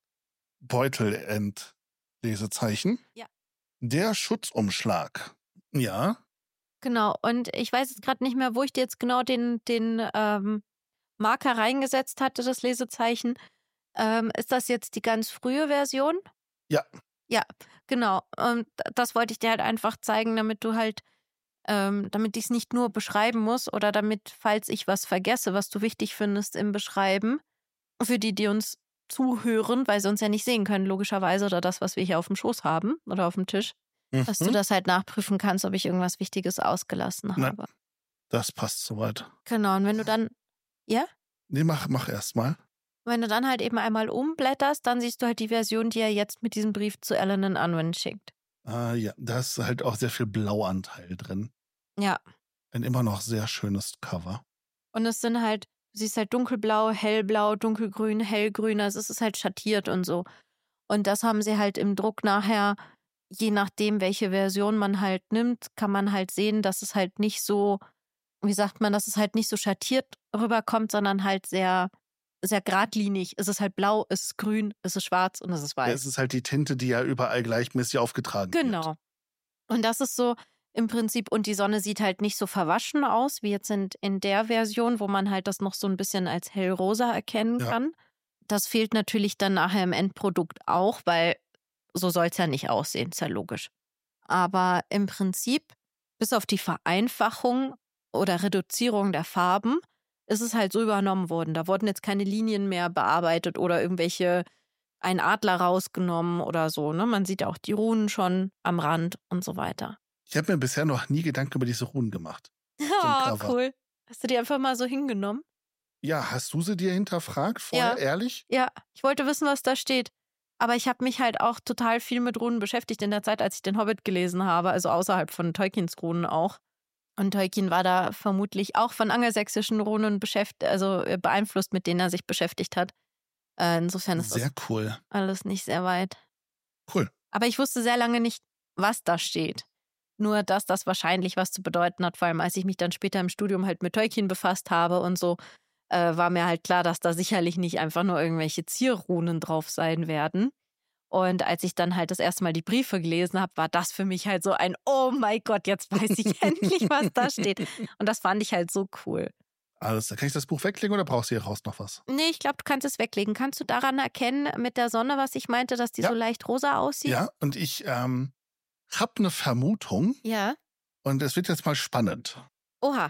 Beutelend-Lesezeichen. Ja. Der Schutzumschlag. Ja. Genau, und ich weiß jetzt gerade nicht mehr, wo ich dir jetzt genau den, den ähm, Marker reingesetzt hatte, das Lesezeichen. Ähm, ist das jetzt die ganz frühe Version? Ja. Ja, genau. Und das wollte ich dir halt einfach zeigen, damit du halt, ähm, damit ich es nicht nur beschreiben muss oder damit, falls ich was vergesse, was du wichtig findest im Beschreiben, für die, die uns zuhören, weil sie uns ja nicht sehen können, logischerweise, oder das, was wir hier auf dem Schoß haben oder auf dem Tisch, dass du Mhm. das halt nachprüfen kannst, ob ich irgendwas Wichtiges ausgelassen Nein. habe. Das passt soweit. Genau, und wenn du dann, ja? Nee, mach, mach erst mal. Wenn du dann halt eben einmal umblätterst, dann siehst du halt die Version, die er jetzt mit diesem Brief zu Alan und Unwin schickt. Ah, ja, da ist halt auch sehr viel Blauanteil drin. Ja. Ein immer noch sehr schönes Cover. Und es sind halt, du siehst halt dunkelblau, hellblau, dunkelgrün, hellgrün, also es ist halt schattiert und so. Und das haben sie halt im Druck nachher, je nachdem, welche Version man halt nimmt, kann man halt sehen, dass es halt nicht so, wie sagt man, dass es halt nicht so schattiert rüberkommt, sondern halt sehr, sehr geradlinig. Es ist halt blau, es ist grün, es ist schwarz und es ist Ja, weiß. es ist halt die Tinte, die ja überall gleichmäßig aufgetragen wird. Genau. Und das ist so im Prinzip, und die Sonne sieht halt nicht so verwaschen aus, wie jetzt in, in der Version, wo man halt das noch so ein bisschen als hellrosa erkennen Ja. kann. Das fehlt natürlich dann nachher im Endprodukt auch, weil so soll es ja nicht aussehen, ist ja logisch. Aber im Prinzip, bis auf die Vereinfachung oder Reduzierung der Farben, ist es halt so übernommen worden. Da wurden jetzt keine Linien mehr bearbeitet oder irgendwelche, ein Adler rausgenommen oder so. Ne? Man sieht auch die Runen schon am Rand und so weiter. Ich habe mir bisher noch nie Gedanken über diese Runen gemacht. Ah, Cover. cool. Hast du die einfach mal so hingenommen? Ja, hast du sie dir hinterfragt vorher, Ja. ehrlich? Ja, ich wollte wissen, was da steht. Aber ich habe mich halt auch total viel mit Runen beschäftigt in der Zeit, als ich den Hobbit gelesen habe, also außerhalb von Tolkiens Runen auch. Und Tolkien war da vermutlich auch von angelsächsischen Runen beschäftigt, also beeinflusst, mit denen er sich beschäftigt hat. Äh, insofern ist Sehr das cool. alles nicht sehr weit. Cool. Aber ich wusste sehr lange nicht, was da steht. Nur, dass das wahrscheinlich was zu bedeuten hat, vor allem als ich mich dann später im Studium halt mit Tolkien befasst habe und so, äh, war mir halt klar, dass da sicherlich nicht einfach nur irgendwelche Zierrunen drauf sein werden. Und als ich dann halt das erste Mal die Briefe gelesen habe, war das für mich halt so ein, oh mein Gott, jetzt weiß ich endlich, was da steht. Und das fand ich halt so cool. Alles, kann ich das Buch weglegen oder brauchst du hier raus noch was? Nee, ich glaube, du kannst es weglegen. Kannst du daran erkennen mit der Sonne, was ich meinte, dass die Ja. so leicht rosa aussieht? Ja, und ich ähm, habe eine Vermutung Ja. und es wird jetzt mal spannend. Oha.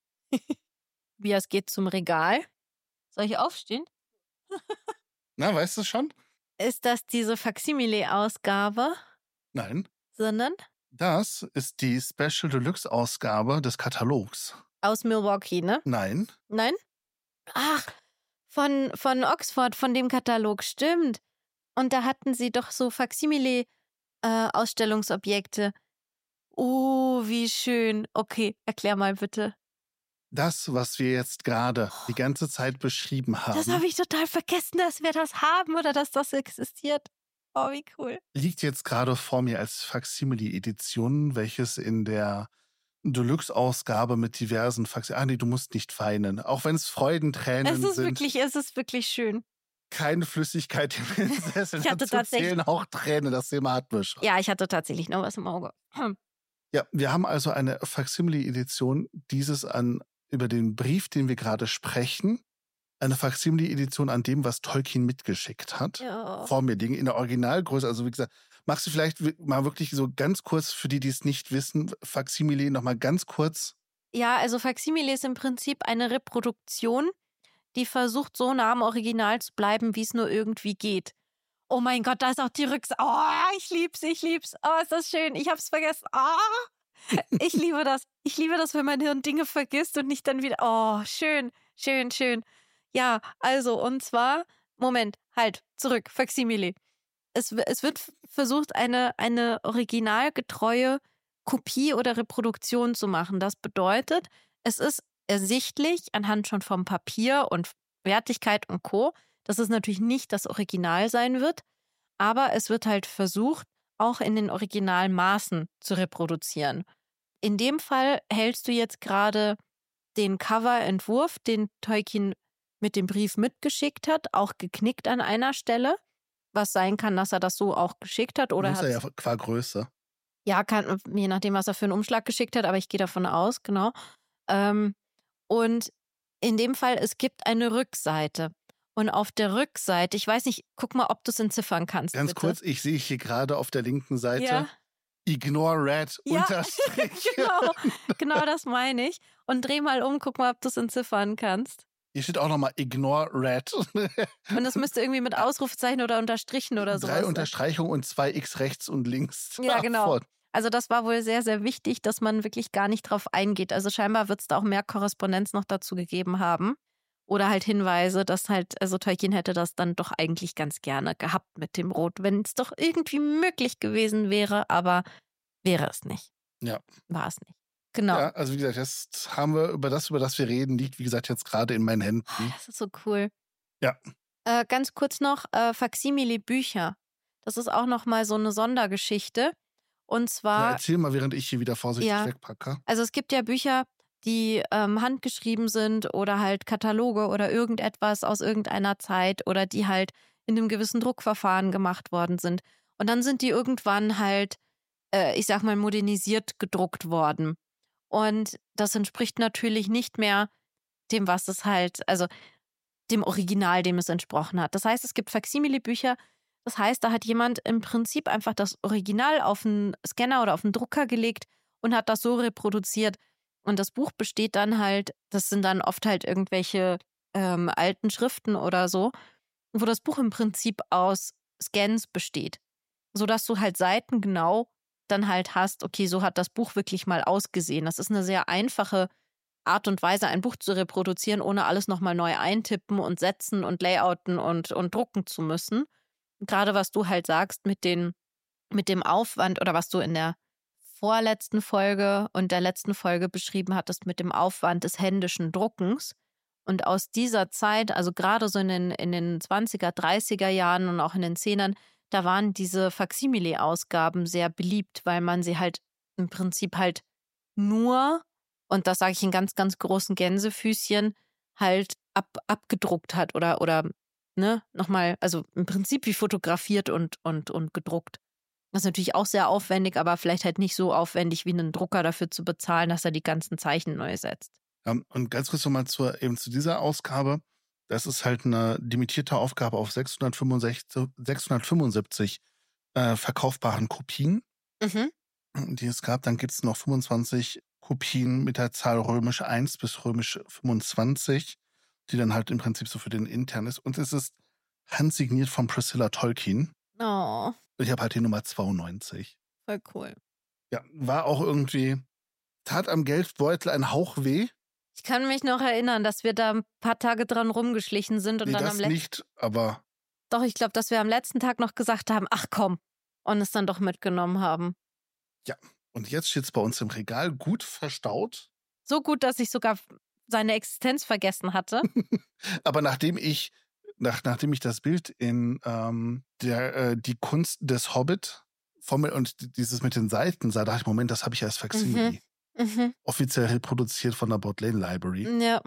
Wie es geht zum Regal. Soll ich aufstehen? Na, weißt du schon? Ist das diese Faksimile-Ausgabe, Nein. sondern Das ist die Special Deluxe Ausgabe des Katalogs. aus Milwaukee, ne? Nein. Nein? Ach, von, von Oxford, von dem Katalog, stimmt. Und da hatten sie doch so Faksimile-Ausstellungsobjekte. Oh, wie schön. Okay, erklär mal bitte. Das, was wir jetzt gerade die ganze Zeit beschrieben haben, Das habe ich total vergessen, dass wir das haben oder dass das existiert. Oh, wie cool. liegt jetzt gerade vor mir als Faksimile-Edition, welches in der Deluxe-Ausgabe mit diversen Faksimile. Ah, nee, du musst nicht weinen. Auch wenn es Freudentränen Es ist sind. wirklich, es ist wirklich schön. Keine Flüssigkeit im Sessel. Ich hatte Dazu tatsächlich- zählen auch Tränen, das Thema hat mich. Ja, ich hatte tatsächlich noch was im Auge. Ja, wir haben also eine Faksimile-Edition dieses an über den Brief, den wir gerade sprechen. Eine Faksimile-Edition an dem, was Tolkien mitgeschickt hat. Ja. Vor mir liegen in der Originalgröße. Also wie gesagt, machst du vielleicht wi- mal wirklich so ganz kurz, für die, die es nicht wissen, Faksimile nochmal ganz kurz. Ja, also Faksimile ist im Prinzip eine Reproduktion, die versucht, so nah am Original zu bleiben, wie es nur irgendwie geht. Oh mein Gott, da ist auch die Rückseite. Oh, ich lieb's, ich lieb's. Oh, ist das schön. Ich hab's vergessen. Oh, ich liebe das. Ich liebe das, wenn mein Hirn Dinge vergisst und nicht dann wieder. Oh, schön, schön, schön. Ja, also, und zwar, Moment, halt, zurück, Faksimile. Es, w- es wird f- versucht, eine, eine originalgetreue Kopie oder Reproduktion zu machen. Das bedeutet, Es ist ersichtlich anhand schon vom Papier und Wertigkeit und Co., dass es natürlich nicht das Original sein wird, aber es wird halt versucht, auch in den Originalmaßen zu reproduzieren. In dem Fall hältst du jetzt gerade den Coverentwurf, den Tolkien mit dem Brief mitgeschickt hat, auch geknickt an einer Stelle, was sein kann, dass er das so auch geschickt hat. Oder Muss hat er ja qua Größe. Ja, kann, je nachdem, was er für einen Umschlag geschickt hat, aber ich gehe davon aus, genau. Ähm, und in dem Fall, es gibt eine Rückseite. Und auf der Rückseite, ich weiß nicht, guck mal, ob du es entziffern kannst. Ganz bitte. kurz, ich sehe hier gerade auf der linken Seite Ja. Ignore Red Ja, Unterstrich. genau, genau das meine ich. Und dreh mal um, guck mal, ob du es entziffern kannst. Hier steht auch nochmal Ignore Red. Und das müsste irgendwie mit Ausrufezeichen oder Unterstrichen oder sowas Drei sein. Unterstreichungen und zwei X rechts und links. Ja, genau. davon. Also das war wohl sehr, sehr wichtig, dass man wirklich gar nicht drauf eingeht. Also scheinbar wird es da auch mehr Korrespondenz noch dazu gegeben haben. Oder halt Hinweise, dass halt, also Tolkien hätte das dann doch eigentlich ganz gerne gehabt mit dem Rot, wenn es doch irgendwie möglich gewesen wäre, aber wäre es nicht. Ja. War es nicht. Genau. Ja, also wie gesagt, das haben wir, über das, über das wir reden, liegt, wie gesagt, jetzt gerade in meinen Händen. Das ist so cool. Ja. Äh, ganz kurz noch, äh, Faksimile-Bücher. Das ist auch nochmal so eine Sondergeschichte. Und zwar. Ja, erzähl mal, während ich hier wieder vorsichtig Ja. wegpacke. Also es gibt ja Bücher, die ähm, handgeschrieben sind oder halt Kataloge oder irgendetwas aus irgendeiner Zeit oder die halt in einem gewissen Druckverfahren gemacht worden sind. Und dann sind die irgendwann halt, äh, ich sag mal, modernisiert gedruckt worden. Und das entspricht natürlich nicht mehr dem, was es halt, also dem Original, dem es entsprochen hat. Das heißt, es gibt Faksimile-Bücher. Das heißt, da hat jemand im Prinzip einfach das Original auf einen Scanner oder auf einen Drucker gelegt und hat das so reproduziert. Und das Buch besteht dann halt, das sind dann oft halt irgendwelche ähm, alten Schriften oder so, wo das Buch im Prinzip aus Scans besteht. Sodass du halt seitengenau dann halt hast, okay, so hat das Buch wirklich mal ausgesehen. Das ist eine sehr einfache Art und Weise, ein Buch zu reproduzieren, ohne alles nochmal neu eintippen und setzen und layouten und, und drucken zu müssen. Gerade was du halt sagst mit, den, mit dem Aufwand oder was du in der vorletzten Folge und der letzten Folge beschrieben hattest mit dem Aufwand des händischen Druckens. Und aus dieser Zeit, also gerade so in den, in den zwanziger, dreißiger Jahren und auch in den Zehnern, da waren diese Faksimile-Ausgaben sehr beliebt, weil man sie halt im Prinzip halt nur, und das sage ich in ganz, ganz großen Gänsefüßchen, halt ab, abgedruckt hat oder, oder ne, nochmal, also im Prinzip wie fotografiert und, und, und gedruckt. Das ist natürlich auch sehr aufwendig, aber vielleicht halt nicht so aufwendig, wie einen Drucker dafür zu bezahlen, dass er die ganzen Zeichen neu setzt. Ja, und ganz kurz nochmal zur, eben zu dieser Ausgabe. Das ist halt eine limitierte Aufgabe auf sechshundertfünfundsechzig, sechshundertfünfundsiebzig äh, verkaufbaren Kopien, Mhm. die es gab. Dann gibt es noch fünfundzwanzig Kopien mit der Zahl römisch eins bis römisch fünfundzwanzig, die dann halt im Prinzip so für den intern ist. Und es ist handsigniert von Priscilla Tolkien. Oh, Ich habe halt die Nummer zweiundneunzig. voll cool. Ja, war auch irgendwie, tat am Geldbeutel ein Hauch weh. Ich kann mich noch erinnern, dass wir da ein paar Tage dran rumgeschlichen sind und Nee, dann das am letzten. nicht, aber Doch, ich glaube, dass wir am letzten Tag noch gesagt haben, ach komm, und es dann doch mitgenommen haben. ja. Und jetzt steht es bei uns im Regal, gut verstaut. So gut, dass ich sogar seine Existenz vergessen hatte. Aber nachdem ich, nach, nachdem ich das Bild in ähm, der, äh, die Kunst des Hobbit Formel und dieses mit den Seiten sah, dachte ich, Moment, das habe ich als Faksimile. Mhm. Offiziell reproduziert von der Bodleian Library. Ja.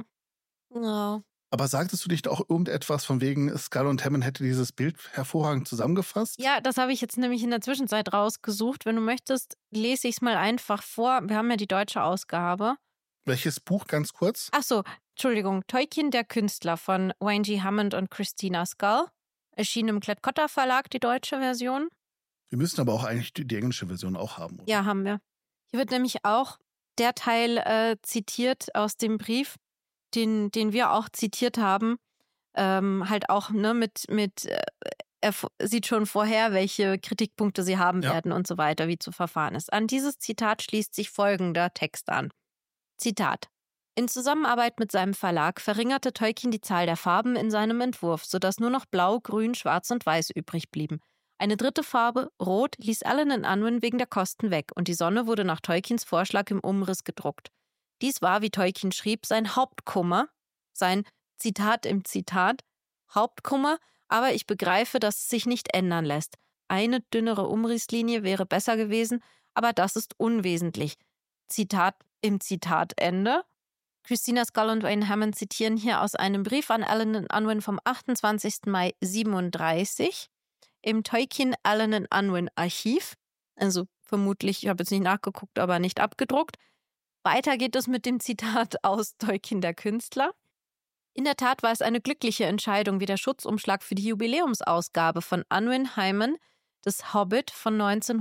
Ja. Aber sagtest du nicht auch irgendetwas von wegen, Skull und Hammond hätte dieses Bild hervorragend zusammengefasst? Ja, das habe ich jetzt nämlich in der Zwischenzeit rausgesucht. Wenn du möchtest, lese ich es mal einfach vor. Wir haben ja die deutsche Ausgabe. Welches Buch, ganz kurz? Ach so, Entschuldigung. Tolkien, der Künstler von Wayne G. Hammond und Christina Skull. Erschien im Klett-Cotta Verlag, die deutsche Version. Wir müssen aber auch eigentlich die, die englische Version auch haben, oder? Ja, haben wir. Hier wird nämlich auch der Teil äh, zitiert aus dem Brief, den, den wir auch zitiert haben. Ähm, halt auch ne, mit, mit äh, er sieht schon vorher, welche Kritikpunkte sie haben Ja. werden und so weiter, wie zu verfahren ist. An dieses Zitat schließt sich folgender Text an. Zitat. In Zusammenarbeit mit seinem Verlag verringerte Tolkien die Zahl der Farben in seinem Entwurf, sodass nur noch Blau, Grün, Schwarz und Weiß übrig blieben. Eine dritte Farbe, Rot, ließ Allen and Unwin wegen der Kosten weg und die Sonne wurde nach Tolkiens Vorschlag im Umriss gedruckt. Dies war, wie Tolkien schrieb, sein Hauptkummer, sein Zitat im Zitat, Hauptkummer, aber ich begreife, dass es sich nicht ändern lässt. Eine dünnere Umrisslinie wäre besser gewesen, aber das ist unwesentlich. Zitat im Zitatende. Christina Scull und Wayne Hammond zitieren hier aus einem Brief an Allen und Unwin vom achtundzwanzigsten Mai siebenunddreißig im Tolkien Allen und Unwin Archiv. Also vermutlich, ich habe jetzt nicht nachgeguckt, aber nicht abgedruckt. Weiter geht es mit dem Zitat aus Tolkien der Künstler. In der Tat war es eine glückliche Entscheidung, wie der Schutzumschlag für die Jubiläumsausgabe von Unwin Hyman des Hobbit von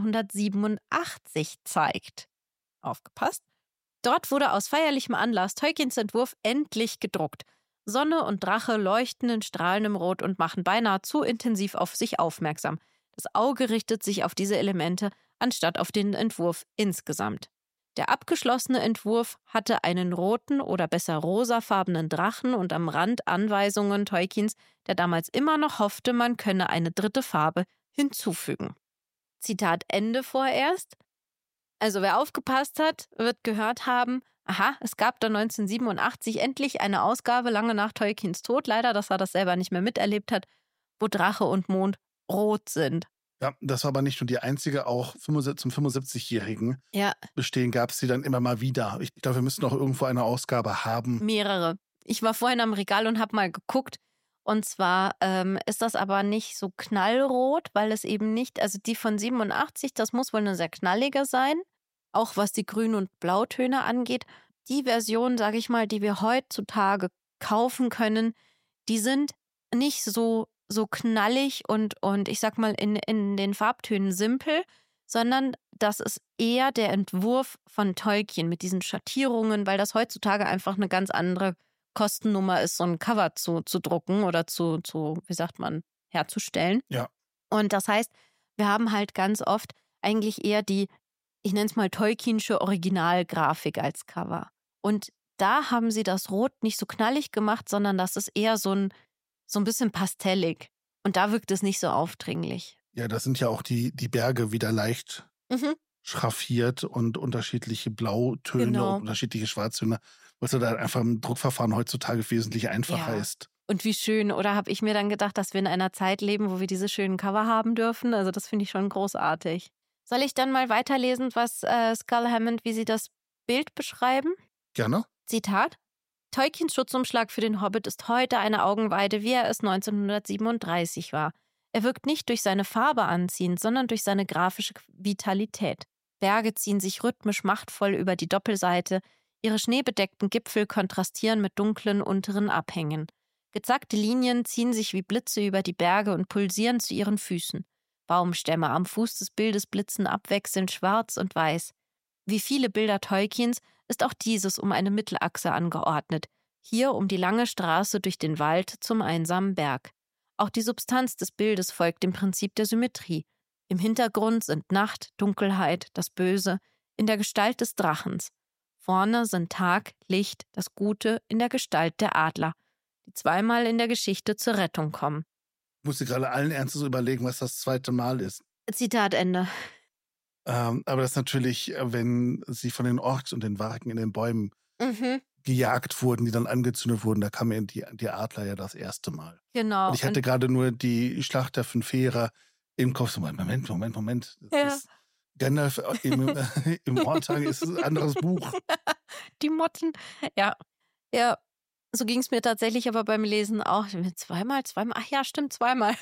neunzehnhundertsiebenundachtzig zeigt. Aufgepasst. Dort wurde aus feierlichem Anlass Tolkiens Entwurf endlich gedruckt. Sonne und Drache leuchten in strahlendem Rot und machen beinahe zu intensiv auf sich aufmerksam. Das Auge richtet sich auf diese Elemente, anstatt auf den Entwurf insgesamt. Der abgeschlossene Entwurf hatte einen roten oder besser rosafarbenen Drachen und am Rand Anweisungen Tolkiens, der damals immer noch hoffte, man könne eine dritte Farbe hinzufügen. Zitat Ende vorerst. Also wer aufgepasst hat, wird gehört haben, aha, es gab da neunzehnhundertsiebenundachtzig endlich eine Ausgabe, lange nach Tolkiens Tod, leider, dass er das selber nicht mehr miterlebt hat, wo Drache und Mond rot sind. Ja, das war aber nicht nur die einzige, auch zum fünfundsiebzigjährigen Ja. Bestehen gab es sie dann immer mal wieder. Ich glaube, wir müssen auch irgendwo eine Ausgabe haben. Mehrere. Ich war vorhin am Regal und habe mal geguckt. Und zwar ähm, ist das aber nicht so knallrot, weil es eben nicht, also die von siebenundachtzig, das muss wohl eine sehr knallige sein. Auch was die Grün- und Blautöne angeht. Die Version, sage ich mal, die wir heutzutage kaufen können, die sind nicht so, so knallig und, und ich sag mal in, in den Farbtönen simpel, sondern das ist eher der Entwurf von Tolkien mit diesen Schattierungen, weil das heutzutage einfach eine ganz andere Kostennummer ist, so ein Cover zu, zu drucken oder zu, zu, wie sagt man, herzustellen. Ja. Und das heißt, wir haben halt ganz oft eigentlich eher die, ich nenne es mal Tolkienische Originalgrafik als Cover. Und da haben sie das Rot nicht so knallig gemacht, sondern das ist eher so ein, so ein bisschen pastellig. Und da wirkt es nicht so aufdringlich. Ja, da sind ja auch die, die Berge wieder leicht Mhm. schraffiert und unterschiedliche Blautöne Genau. und unterschiedliche Schwarztöne, was ja dann einfach im Druckverfahren heutzutage wesentlich einfacher Ja. ist. Und wie schön, oder habe ich mir dann gedacht, dass wir in einer Zeit leben, wo wir diese schönen Cover haben dürfen. Also das finde ich schon großartig. Soll ich dann mal weiterlesen, was äh, Scull Hammond, wie sie das Bild beschreiben? Gerne. Zitat. Tolkiens Schutzumschlag für den Hobbit ist heute eine Augenweide, wie er es neunzehnhundertsiebenunddreißig war. Er wirkt nicht durch seine Farbe anziehend, sondern durch seine grafische Vitalität. Berge ziehen sich rhythmisch machtvoll über die Doppelseite, ihre schneebedeckten Gipfel kontrastieren mit dunklen unteren Abhängen. Gezackte Linien ziehen sich wie Blitze über die Berge und pulsieren zu ihren Füßen. Baumstämme am Fuß des Bildes blitzen abwechselnd schwarz und weiß. Wie viele Bilder Tolkiens ist auch dieses um eine Mittelachse angeordnet, hier um die lange Straße durch den Wald zum einsamen Berg. Auch die Substanz des Bildes folgt dem Prinzip der Symmetrie. Im Hintergrund sind Nacht, Dunkelheit, das Böse, in der Gestalt des Drachens. Vorne sind Tag, Licht, das Gute in der Gestalt der Adler, die zweimal in der Geschichte zur Rettung kommen. Ich musste gerade allen Ernstes überlegen, was das zweite Mal ist. Zitat Ende. Ähm, aber das ist natürlich, äh, wenn sie von den Orks und den Wagen in den Bäumen Mhm, gejagt wurden, die dann angezündet wurden, da kamen die, die Adler ja das erste Mal. genau. Und ich hatte Und- gerade nur die Schlacht der fünf Heere im Kopf. So, Moment, Moment, Moment. Das Ja. ist Gandalf im, im Ortag ist ein anderes Buch. Die Motten. Ja. Ja. So ging es mir tatsächlich aber beim Lesen auch. Zweimal, zweimal. Ach ja, stimmt, zweimal.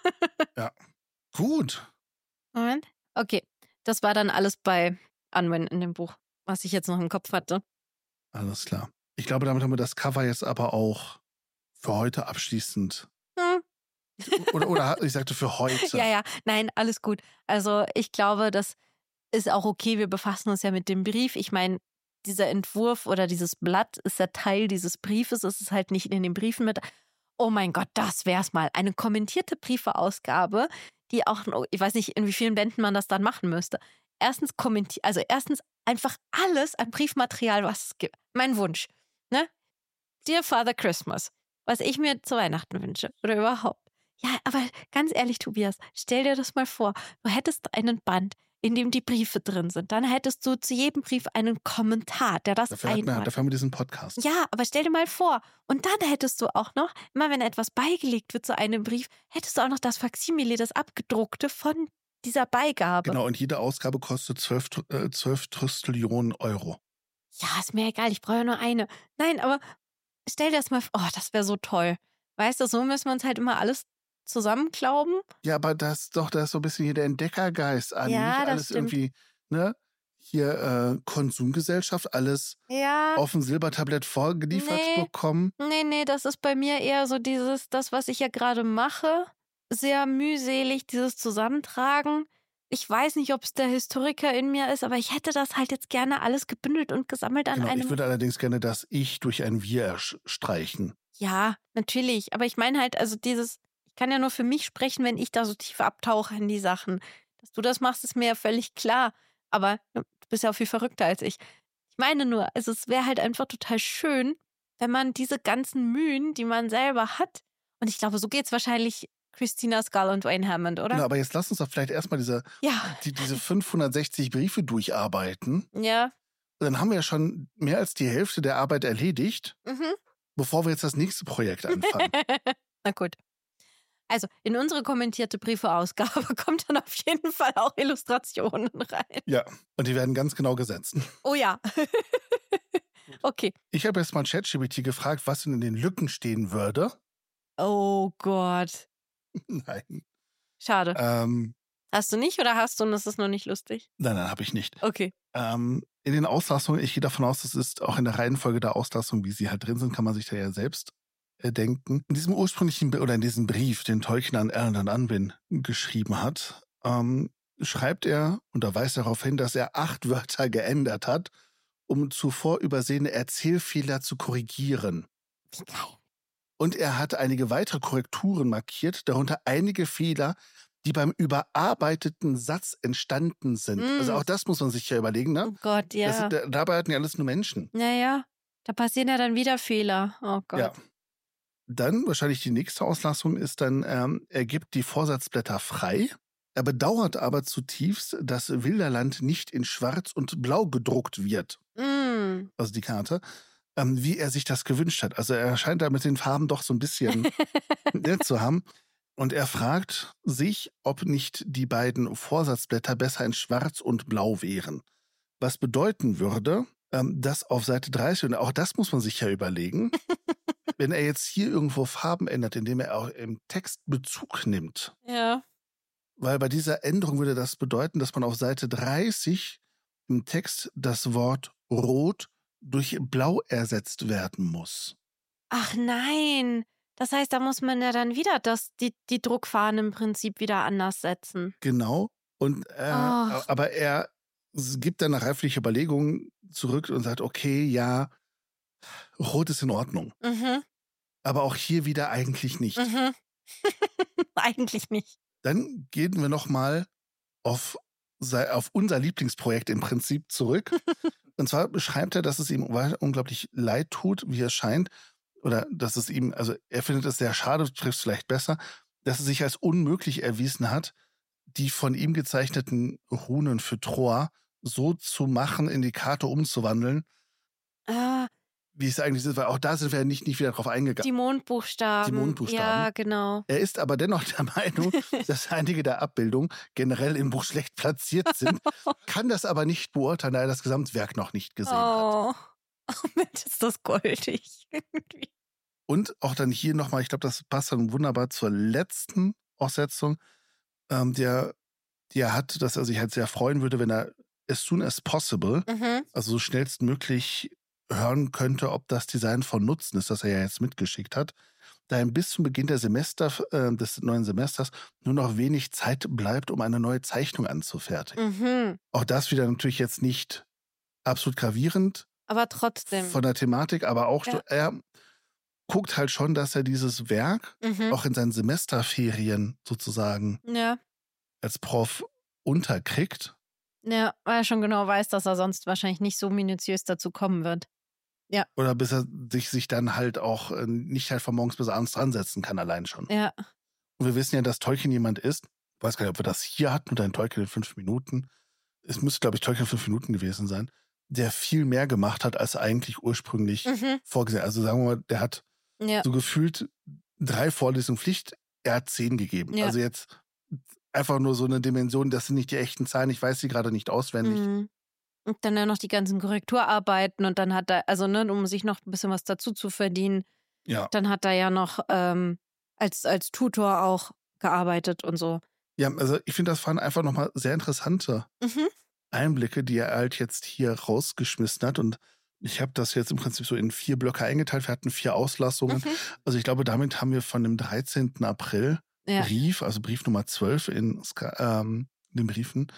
Gut. Moment. Okay. Das war dann alles bei Unwin in dem Buch, was ich jetzt noch im Kopf hatte. Alles klar. Ich glaube, damit haben wir das Cover jetzt aber auch für heute abschließend. Hm. Oder, oder ich sagte für heute. Ja, ja. Nein, alles gut. Also ich glaube, das ist auch okay. Wir befassen uns ja mit dem Brief. Ich meine, dieser Entwurf oder dieses Blatt ist ja Teil dieses Briefes. Es ist halt nicht in den Briefen mit. Oh mein Gott, das wär's mal. Eine kommentierte Briefeausgabe, die auch, ich weiß nicht, in wie vielen Bänden man das dann machen müsste. Erstens kommentiert, also erstens einfach alles an Briefmaterial, was es gibt. Mein Wunsch, ne? Dear Father Christmas, was ich mir zu Weihnachten wünsche oder überhaupt. Ja, aber ganz ehrlich, Tobias, stell dir das mal vor. Du hättest einen Band, in dem die Briefe drin sind. Dann hättest du zu jedem Brief einen Kommentar, der das Dafür, hat man, einordnet. dafür haben wir diesen Podcast. Ja, aber stell dir mal vor, und dann hättest du auch noch, immer wenn etwas beigelegt wird zu einem Brief, hättest du auch noch das Faksimile, das abgedruckte von dieser Beigabe. Genau, und jede Ausgabe kostet zwölf, äh, zwölf Trillionen Euro. Ja, ist mir egal, ich brauche ja nur eine. Nein, aber stell dir das mal vor, oh, das wäre so toll. Weißt du, so müssen wir uns halt immer alles zusammenklauben. Ja, aber das doch, da ist so ein bisschen hier der Entdeckergeist an. Ja, Nicht das alles stimmt. irgendwie, ne? Hier äh, Konsumgesellschaft, alles Ja, auf dem Silbertablett vorgeliefert Nee. bekommen. nee, nee, das ist bei mir eher so dieses, das, was ich ja gerade mache, sehr mühselig, dieses Zusammentragen. Ich weiß nicht, ob es der Historiker in mir ist, aber ich hätte das halt jetzt gerne alles gebündelt und gesammelt an Genau, einem. ich würde allerdings gerne das Ich durch ein Wir ersch- streichen. Ja, natürlich. Aber ich meine halt, also dieses, ich kann ja nur für mich sprechen, wenn ich da so tief abtauche in die Sachen. Dass du das machst, ist mir ja völlig klar. Aber du bist ja auch viel verrückter als ich. Ich meine nur, also es wäre halt einfach total schön, wenn man diese ganzen Mühen, die man selber hat, und ich glaube, so geht es wahrscheinlich Christina Skull und Wayne Hammond, oder? Genau, aber jetzt lass uns doch vielleicht erstmal diese, Ja. die, diese fünfhundertsechzig Briefe durcharbeiten. Ja. Und dann haben wir ja schon mehr als die Hälfte der Arbeit erledigt, Mhm. bevor wir jetzt das nächste Projekt anfangen. Na gut. Also, in unsere kommentierte Briefe-Ausgabe kommt dann auf jeden Fall auch Illustrationen rein. Ja, und die werden ganz genau gesetzt. Oh ja. Okay. Ich habe jetzt mal ChatGPT gefragt, was denn in den Lücken stehen würde. Oh Gott. Nein. Schade. Ähm, Hast du nicht oder hast du und das ist noch nicht lustig? nein, nein, habe ich nicht. Okay. Ähm, in den Auslassungen, ich gehe davon aus, das ist auch in der Reihenfolge der Auslassung, wie sie halt drin sind, kann man sich da ja selbst äh, denken. In diesem ursprünglichen, oder in diesem Brief, den Tolkien an Alan und Unwin geschrieben hat, ähm, schreibt er, und da weist er darauf hin, dass er acht Wörter geändert hat, um zuvor übersehene Erzählfehler zu korrigieren. Wie geil. Und er hat einige weitere Korrekturen markiert, darunter einige Fehler, die beim überarbeiteten Satz entstanden sind. Mm. Also auch das muss man sich ja überlegen, ne? Oh Gott, ja. Das, da- dabei hatten ja alles nur Menschen. Naja, da passieren ja dann wieder Fehler. Oh Gott. Ja. Dann wahrscheinlich die nächste Auslassung ist dann, ähm, er gibt die Vorsatzblätter frei. Er bedauert aber zutiefst, dass Wilderland nicht in Schwarz und Blau gedruckt wird. Mm. Also die Karte. Ähm, wie er sich das gewünscht hat. Also er scheint da mit den Farben doch so ein bisschen ne, zu haben. Und er fragt sich, ob nicht die beiden Vorsatzblätter besser in Schwarz und Blau wären. Was bedeuten würde, ähm, dass auf Seite dreißig, und auch das muss man sich ja überlegen, wenn er jetzt hier irgendwo Farben ändert, indem er auch im Text Bezug nimmt. Ja. Weil bei dieser Änderung würde das bedeuten, dass man auf Seite dreißig im Text das Wort Rot durch Blau ersetzt werden muss. Ach nein. Das heißt, da muss man ja dann wieder das, die, die Druckfahnen im Prinzip wieder anders setzen. Genau. Und äh, Oh. aber er gibt dann nach reiflicher Überlegung zurück und sagt, okay, ja, Rot ist in Ordnung. Mhm. Aber auch hier wieder eigentlich nicht. Mhm. Eigentlich nicht. Dann gehen wir nochmal auf, sei- auf unser Lieblingsprojekt im Prinzip zurück. Und zwar beschreibt er, dass es ihm unglaublich leid tut, wie es scheint, oder dass es ihm, also er findet es sehr schade, trifft es vielleicht besser, dass es sich als unmöglich erwiesen hat, die von ihm gezeichneten Runen für Troa so zu machen, in die Karte umzuwandeln, Ah, wie es eigentlich ist, weil auch da sind wir ja nicht, nicht wieder drauf eingegangen. die Mondbuchstaben. Die Mondbuchstaben. Ja, genau. Er ist aber dennoch der Meinung, dass einige der Abbildungen generell im Buch schlecht platziert sind, kann das aber nicht beurteilen, da er das Gesamtwerk noch nicht gesehen hat. Oh. Oh Mensch, ist das goldig. Irgendwie. Und auch dann hier nochmal, ich glaube, das passt dann wunderbar zur letzten Aussetzung, ähm, der, die er hat, dass er sich halt sehr freuen würde, wenn er as soon as possible, Mhm. also so schnellstmöglich hören könnte, ob das Design von Nutzen ist, das er ja jetzt mitgeschickt hat, da ihm bis zum Beginn der Semester, äh, des neuen Semesters nur noch wenig Zeit bleibt, um eine neue Zeichnung anzufertigen. Mhm. Auch das wieder natürlich jetzt nicht absolut gravierend Aber trotzdem. von der Thematik, aber auch, Ja. er guckt halt schon, dass er dieses Werk Mhm. auch in seinen Semesterferien sozusagen Ja. als Prof unterkriegt. Ja, weil er schon genau weiß, dass er sonst wahrscheinlich nicht so minutiös dazu kommen wird. Oder bis er sich, sich dann halt auch äh, nicht halt von morgens bis abends dran setzen kann, allein schon. Ja. Und wir wissen ja, dass Tolkien jemand ist, ich weiß gar nicht, ob wir das hier hatten oder in Tolkien in fünf Minuten, es müsste, glaube ich, Tolkien fünf Minuten gewesen sein, der viel mehr gemacht hat, als eigentlich ursprünglich Mhm. vorgesehen. Also sagen wir mal, der hat Ja. so gefühlt drei Vorlesungen Pflicht, er hat zehn gegeben. Ja. Also jetzt einfach nur so eine Dimension, das sind nicht die echten Zahlen, ich weiß sie gerade nicht auswendig. Mhm. Und dann ja noch die ganzen Korrekturarbeiten und dann hat er, also ne, um sich noch ein bisschen was dazu zu verdienen, Ja. dann hat er ja noch ähm, als, als Tutor auch gearbeitet und so. Ja, also ich finde, das waren einfach nochmal sehr interessante Mhm. Einblicke, die er halt jetzt hier rausgeschmissen hat. Und ich habe das jetzt im Prinzip so in vier Blöcke eingeteilt. Wir hatten vier Auslassungen. Mhm. Also ich glaube, damit haben wir von dem dreizehnten April Ja. Brief, also Brief Nummer zwölf in Ska- ähm, den Briefen,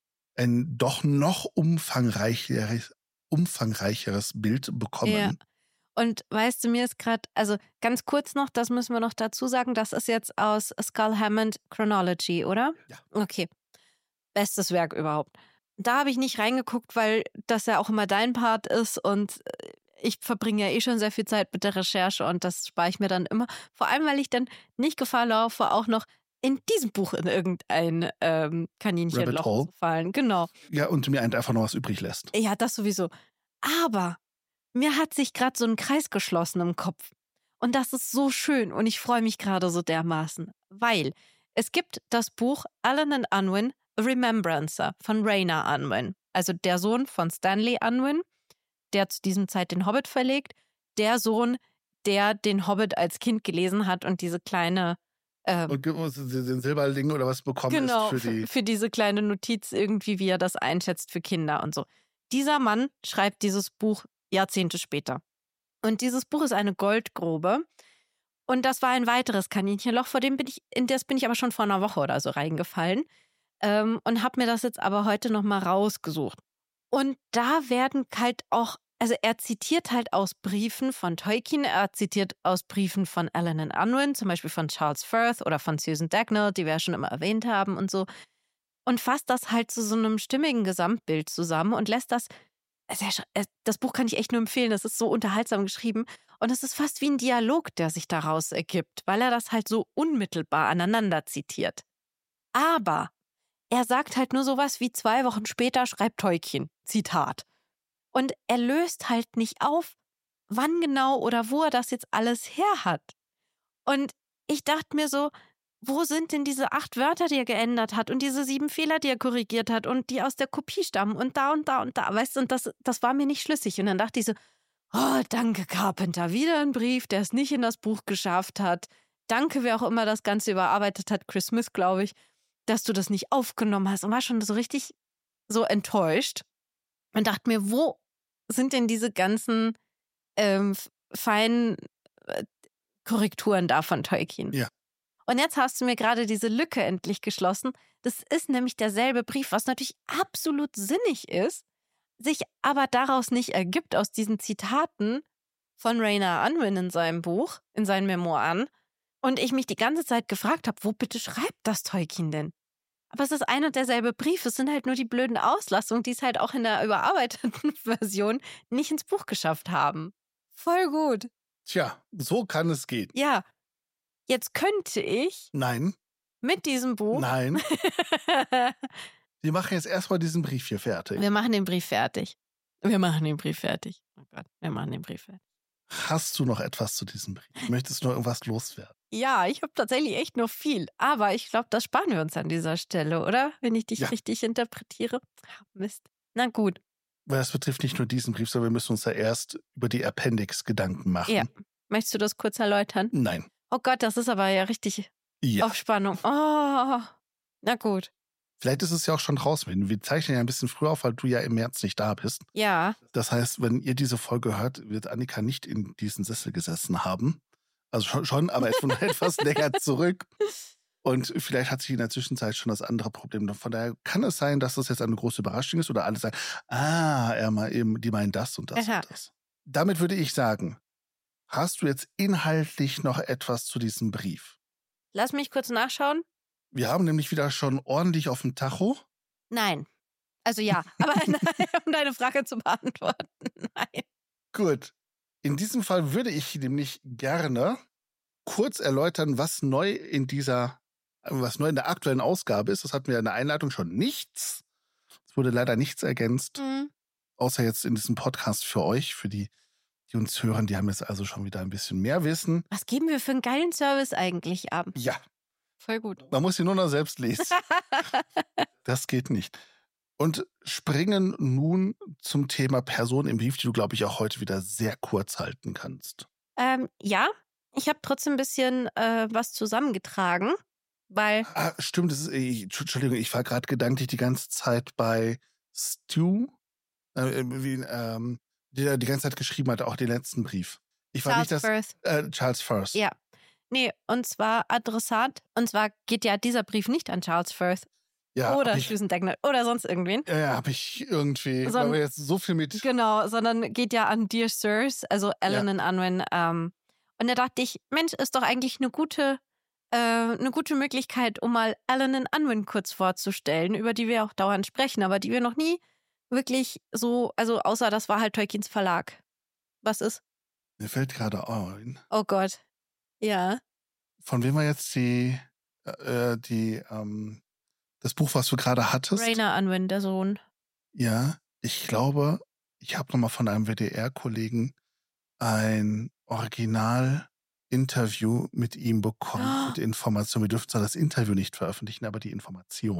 ein doch noch umfangreicheres, umfangreicheres Bild bekommen. Ja. Und weißt du, mir ist gerade, also ganz kurz noch, das müssen wir noch dazu sagen, das ist jetzt aus Skull Hammond Chronology, oder? Ja. Okay. Bestes Werk überhaupt. Da habe ich nicht reingeguckt, weil das ja auch immer dein Part ist und äh, ich verbringe ja eh schon sehr viel Zeit mit der Recherche und das spare ich mir dann immer. Vor allem, weil ich dann nicht Gefahr laufe, auch noch in diesem Buch in irgendein ähm, Rabbit Kaninchenloch Hole. zu fallen. Genau. Ja, und mir einfach noch was übrig lässt. Ja, das sowieso. Aber mir hat sich gerade so ein Kreis geschlossen im Kopf. Und das ist so schön und ich freue mich gerade so dermaßen, weil es gibt das Buch Alan and Unwin, A Remembrancer von Rayner Unwin, also der Sohn von Stanley Unwin, der zu diesem Zeit den Hobbit verlegt, der Sohn, der den Hobbit als Kind gelesen hat und diese kleine ähm, Und gibt uns den Silberling oder was bekommen genau, ist für die. für, für diese kleine Notiz irgendwie, wie er das einschätzt für Kinder und so. Dieser Mann schreibt dieses Buch Jahrzehnte später. Und dieses Buch ist eine Goldgrube. Und das war ein weiteres Kaninchenloch, vor dem bin ich, in das bin ich aber schon vor einer Woche oder so reingefallen. Ähm, und habe mir das jetzt aber heute nochmal rausgesucht. Und da werden halt auch, also er zitiert halt aus Briefen von Tolkien, er zitiert aus Briefen von Alan and Unwin, zum Beispiel von Charles Firth oder von Susan Dagnall, die wir ja schon immer erwähnt haben und so. Und fasst das halt zu so einem stimmigen Gesamtbild zusammen und lässt das, also er, das Buch kann ich echt nur empfehlen, das ist so unterhaltsam geschrieben und es ist fast wie ein Dialog, der sich daraus ergibt, weil er das halt so unmittelbar aneinander zitiert. Aber er sagt halt nur sowas wie zwei Wochen später schreibt Tolkien, Zitat. Und er löst halt nicht auf, wann genau oder wo er das jetzt alles her hat. Und ich dachte mir so, wo sind denn diese acht Wörter, die er geändert hat und diese sieben Fehler, die er korrigiert hat und die aus der Kopie stammen und da und da und da, weißt du, und das, das war mir nicht schlüssig. Und dann dachte ich so, oh, danke Carpenter, wieder ein Brief, der es nicht in das Buch geschafft hat. Danke, wer auch immer das Ganze überarbeitet hat, Chris Smith, glaube ich, dass du das nicht aufgenommen hast und war schon so richtig so enttäuscht und dachte mir, wo sind denn diese ganzen ähm, feinen äh, Korrekturen da von Tolkien? Ja. Und jetzt hast du mir gerade diese Lücke endlich geschlossen. Das ist nämlich derselbe Brief, was natürlich absolut sinnig ist, sich aber daraus nicht ergibt aus diesen Zitaten von Rayner Unwin in seinem Buch, in seinen Memoiren. Und ich mich die ganze Zeit gefragt habe, wo bitte schreibt das Tolkien denn? Aber es ist ein und derselbe Brief. Es sind halt nur die blöden Auslassungen, die es halt auch in der überarbeiteten Version nicht ins Buch geschafft haben. Voll gut. Tja, so kann es gehen. Ja. Jetzt könnte ich Nein, mit diesem Buch. nein. Wir machen jetzt erstmal diesen Brief hier fertig. Wir machen den Brief fertig. Wir machen den Brief fertig. Oh Gott, wir machen den Brief fertig. Hast du noch etwas zu diesem Brief? Möchtest du noch irgendwas loswerden? Ja, ich habe tatsächlich echt noch viel. Aber ich glaube, das sparen wir uns an dieser Stelle, oder? Wenn ich dich Ja. richtig interpretiere. Ach, Mist. Na gut. Weil das betrifft nicht nur diesen Brief, sondern wir müssen uns ja erst über die Appendix Gedanken machen. Ja. Möchtest du das kurz erläutern? Nein. Oh Gott, das ist aber ja richtig Ja. auf Spannung. Oh, na gut. Vielleicht ist es ja auch schon draußen. Wir zeichnen ja ein bisschen früher auf, weil du ja im März nicht da bist. Ja. Das heißt, wenn ihr diese Folge hört, wird Annika nicht in diesen Sessel gesessen haben. Also schon, schon aber etwas länger zurück. Und vielleicht hat sich in der Zwischenzeit schon das andere Problem. Von daher kann es sein, dass das jetzt eine große Überraschung ist oder alle sagen, ah, er mal eben, die meinen das und das Aha. und das. Damit würde ich sagen, hast du jetzt inhaltlich noch etwas zu diesem Brief? Lass mich kurz nachschauen. Wir haben nämlich wieder schon ordentlich auf dem Tacho. Nein. Also ja, aber nein, um deine Frage zu beantworten, nein. Gut. In diesem Fall würde ich nämlich gerne kurz erläutern, was neu in dieser, was neu in der aktuellen Ausgabe ist. Das hatten wir in der Einleitung schon. Nichts. Es wurde leider nichts ergänzt, Mhm. außer jetzt in diesem Podcast für euch, für die, die uns hören. Die haben jetzt also schon wieder ein bisschen mehr Wissen. Was geben wir für einen geilen Service eigentlich ab? Ja, Voll gut. man muss sie nur noch selbst lesen. Das geht nicht. Und springen nun zum Thema Person im Brief, die du, glaube ich, auch heute wieder sehr kurz halten kannst. ähm, ja, ich habe trotzdem ein bisschen äh, was zusammengetragen, weil, Ah, stimmt, das ist, ich, Entschuldigung, ich war gerade gedanklich die ganze Zeit bei Stu, äh, wie, ähm, der die ganze Zeit geschrieben hat, auch den letzten Brief. Ich war Charles nicht das, Firth, äh, Charles Firth. ja. Nee, und zwar Adressat. Und zwar geht ja dieser Brief nicht an Charles Firth Ja, oder hab ich, Susan Dagnall oder sonst irgendwen. ja, ja, habe ich irgendwie, So weil ein- wir jetzt so viel mit, Genau, sondern geht ja an Dear Sirs, also Ellen und Unwin. Ähm, und da dachte ich, Mensch, ist doch eigentlich eine gute, äh, eine gute Möglichkeit, um mal Ellen und Unwin kurz vorzustellen, über die wir auch dauernd sprechen, aber die wir noch nie wirklich so, also außer das war halt Tolkiens Verlag. Was ist? mir fällt gerade ein, Oh Gott. Ja. von wem war jetzt die, äh, die, ähm, das Buch, was du gerade hattest? Rainer Unwin, der Sohn. Ja, ich glaube, ich habe nochmal von einem W D R-Kollegen ein Original-Interview mit ihm bekommen, Oh. mit Informationen. Wir dürfen zwar das Interview nicht veröffentlichen, aber die Information.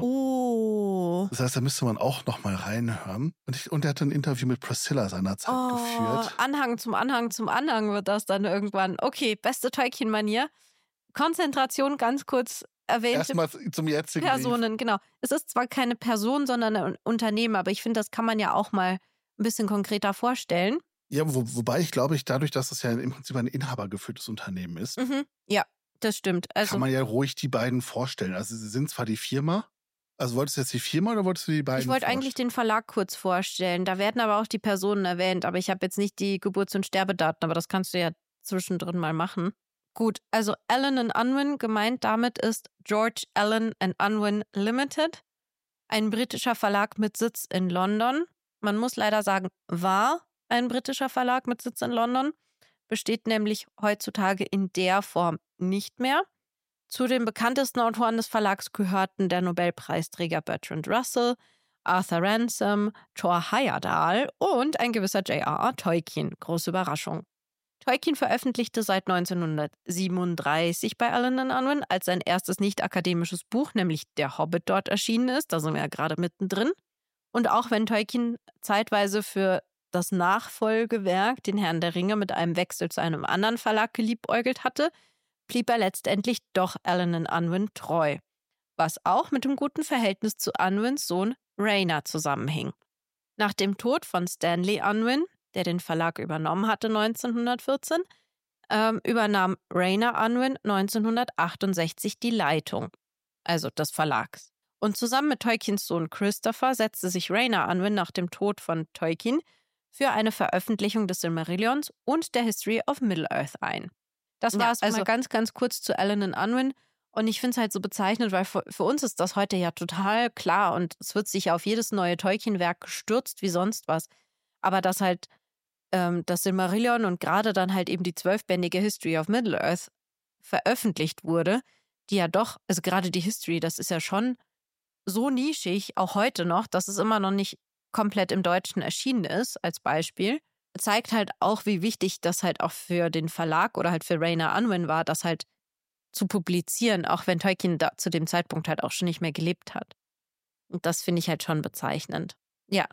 Oh. Das heißt, da müsste man auch nochmal reinhören. Und, ich, und er hat ein Interview mit Priscilla seinerzeit Oh, geführt. Anhang zum Anhang zum Anhang wird das dann irgendwann. Okay, beste Tolkien-Manier. Konzentration ganz kurz erwähnte Erstmal zum jetzigen Personen, genau. Es ist zwar keine Person, sondern ein Unternehmen, aber ich finde, das kann man ja auch mal ein bisschen konkreter vorstellen. Brief. Ja, wo, wobei ich glaube, ich dadurch, dass es ja im Prinzip ein inhabergeführtes Unternehmen ist, Mhm. Ja, das stimmt. Also, kann man ja ruhig die beiden vorstellen. Also sie sind zwar die Firma, also wolltest du jetzt die Firma oder wolltest du die beiden ich wollte eigentlich vorstellen? den Verlag kurz vorstellen. Da werden aber auch die Personen erwähnt, aber ich habe jetzt nicht die Geburts- und Sterbedaten, aber das kannst du ja zwischendrin mal machen. Gut, also Allen and Unwin, gemeint damit ist George Allen and Unwin Limited, ein britischer Verlag mit Sitz in London. Man muss leider sagen, war ein britischer Verlag mit Sitz in London, besteht nämlich heutzutage in der Form nicht mehr. Zu den bekanntesten Autoren des Verlags gehörten der Nobelpreisträger Bertrand Russell, Arthur Ransome, Thor Heyerdahl und ein gewisser J R R. Tolkien. Große Überraschung. Tolkien veröffentlichte seit neunzehnhundertsiebenunddreißig bei Allen and Unwin, als sein erstes nicht-akademisches Buch, nämlich Der Hobbit, dort erschienen ist. Da sind wir ja gerade mittendrin. Und auch wenn Tolkien zeitweise für das Nachfolgewerk, den Herrn der Ringe, mit einem Wechsel zu einem anderen Verlag geliebäugelt hatte, blieb er letztendlich doch Allen and Unwin treu, was auch mit dem guten Verhältnis zu Unwins Sohn Rayner zusammenhing. Nach dem Tod von Stanley Unwin, der den Verlag übernommen hatte neunzehnhundertvierzehn, ähm, übernahm Rayner Unwin neunzehnhundertachtundsechzig die Leitung, also des Verlags. Und zusammen mit Tolkiens Sohn Christopher setzte sich Rayner Unwin nach dem Tod von Tolkien für eine Veröffentlichung des Silmarillions und der History of Middle-earth ein. Das war Ja, es also mal ganz, ganz kurz zu Allen and Unwin. Und ich finde es halt so bezeichnend, weil für, für uns ist das heute ja total klar und es wird sich ja auf jedes neue Tolkien-Werk gestürzt wie sonst was. Aber dass halt ähm, das Silmarillion und gerade dann halt eben die zwölfbändige History of Middle-earth veröffentlicht wurde, die ja doch, also gerade die History, das ist ja schon so nischig, auch heute noch, dass es immer noch nicht komplett im Deutschen erschienen ist, als Beispiel, zeigt halt auch, wie wichtig das halt auch für den Verlag oder halt für Rayner Unwin war, das halt zu publizieren, auch wenn Tolkien da zu dem Zeitpunkt halt auch schon nicht mehr gelebt hat. Und das finde ich halt schon bezeichnend. Ja.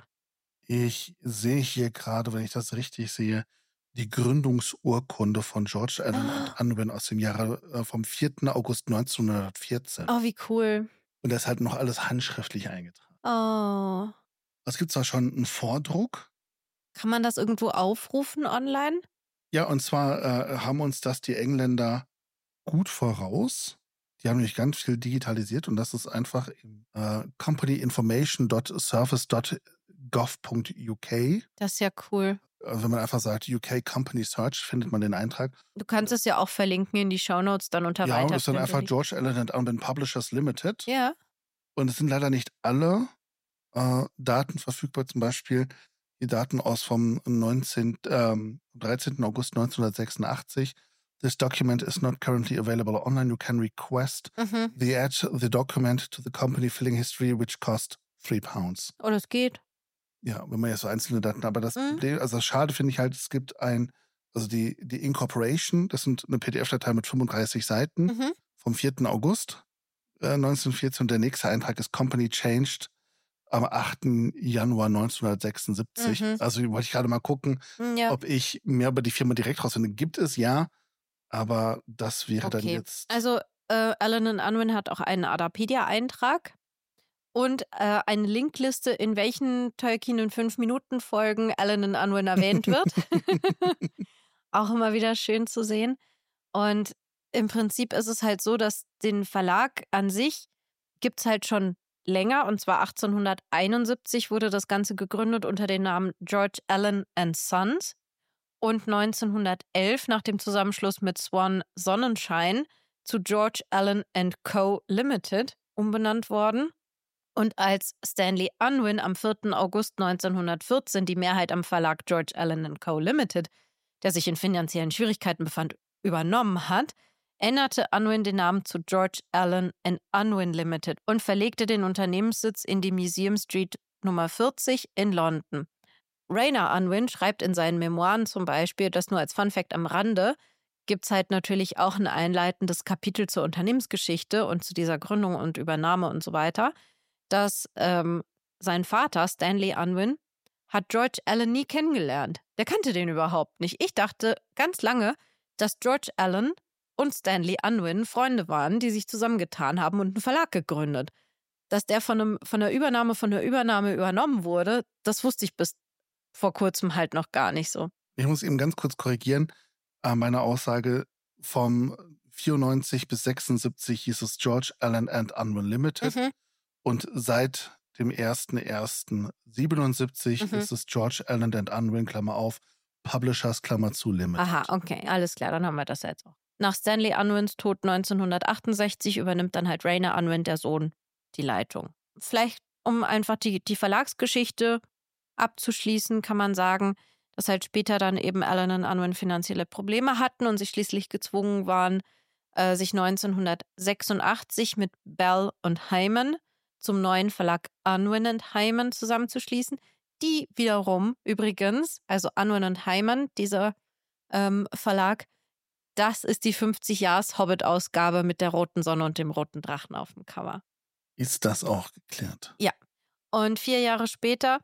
Ich sehe hier gerade, wenn ich das richtig sehe, die Gründungsurkunde von George Allen and Unwin aus dem Jahre äh, vom vierten August neunzehnhundertvierzehn. Oh, wie cool. Und da ist halt noch alles handschriftlich eingetragen. Oh. Es gibt zwar schon einen Vordruck. Kann man das irgendwo aufrufen online? Ja, und zwar äh, haben uns das die Engländer gut voraus. Die haben nämlich ganz viel digitalisiert und das ist einfach im äh, company information dot service dot gov dot u k. Das ist ja cool. Also wenn man einfach sagt U K Company Search, findet man den Eintrag. Du kannst es ja auch verlinken in die Shownotes dann unter Ja, weiter. und es ist dann einfach George Allen and Unwin Publishers Limited. Ja. Und es sind leider nicht alle äh, Daten verfügbar, zum Beispiel die Daten aus vom neunzehnten, ähm, dreizehnten August neunzehnhundertsechsundachtzig. This document is not currently available online. You can request Mhm. the add the document to the company filling history, which cost Three Pounds. Oh, das geht. Ja, wenn man ja so einzelne Daten, aber das Mhm. Problem, also das Schade finde ich halt, es gibt ein, also die, die Incorporation, das sind eine P D F-Datei mit fünfunddreißig Seiten Mhm. vom vierten August äh, neunzehnhundertvierzehn und der nächste Eintrag ist Company Changed am achten Januar neunzehnhundertsechsundsiebzig. Mhm. Also wollte ich gerade mal gucken, Ja, ob ich mehr über die Firma direkt rausfinde. Gibt es, ja, aber das wäre dann okay. jetzt. Also äh, Allen und Unwin hat auch einen Adapedia-Eintrag und äh, eine Linkliste, in welchen Tolkien in fünf Minuten Folgen Allen und Unwin erwähnt wird. Auch immer wieder schön zu sehen. Und im Prinzip ist es halt so, dass den Verlag an sich gibt es halt schon länger. Und zwar achtzehnhunderteinundsiebzig wurde das Ganze gegründet unter dem Namen George Allen and Sons. Und neunzehnhundertelf nach dem Zusammenschluss mit Swan Sonnenschein zu George Allen and Co. Limited umbenannt worden. Und als Stanley Unwin am vierten August neunzehnhundertvierzehn die Mehrheit am Verlag George Allen and Co. Limited, der sich in finanziellen Schwierigkeiten befand, übernommen hat, änderte Unwin den Namen zu George Allen and Unwin Limited und verlegte den Unternehmenssitz in die Museum Street Nummer vierzig in London. Rayner Unwin schreibt in seinen Memoiren zum Beispiel, das nur als Funfact am Rande, gibt es halt natürlich auch ein einleitendes Kapitel zur Unternehmensgeschichte und zu dieser Gründung und Übernahme und so weiter, dass ähm, sein Vater, Stanley Unwin, hat George Allen nie kennengelernt. Der kannte den überhaupt nicht. Ich dachte ganz lange, dass George Allen und Stanley Unwin Freunde waren, die sich zusammengetan haben und einen Verlag gegründet. Dass der von, einem, von der Übernahme von der Übernahme übernommen wurde, das wusste ich bis vor kurzem halt noch gar nicht so. Ich muss eben ganz kurz korrigieren. Äh, meine Aussage vom vierundneunzig bis sechsundsiebzig hieß es George Allen and Unwin Limited. Mhm. Und seit dem ersten ersten siebenundsiebzig Mhm. ist es George Allen and Unwin, Klammer auf, Publishers, Klammer zu, Limited. Aha, okay, alles klar, dann haben wir das jetzt auch. Nach Stanley Unwins Tod neunzehnhundertachtundsechzig übernimmt dann halt Rayner Unwin, der Sohn, die Leitung. Vielleicht, um einfach die, die Verlagsgeschichte abzuschließen, kann man sagen, dass halt später dann eben Allen und Unwin finanzielle Probleme hatten und sich schließlich gezwungen waren, äh, sich neunzehnhundertsechsundachtzig mit Bell und Hyman zum neuen Verlag Unwin und Hyman zusammenzuschließen, die wiederum übrigens, also Unwin und Hyman, dieser ähm, Verlag, das ist die fünfzig-Jahres-Hobbit-Ausgabe mit der roten Sonne und dem roten Drachen auf dem Cover. Ist das auch geklärt? Ja. Und vier Jahre später,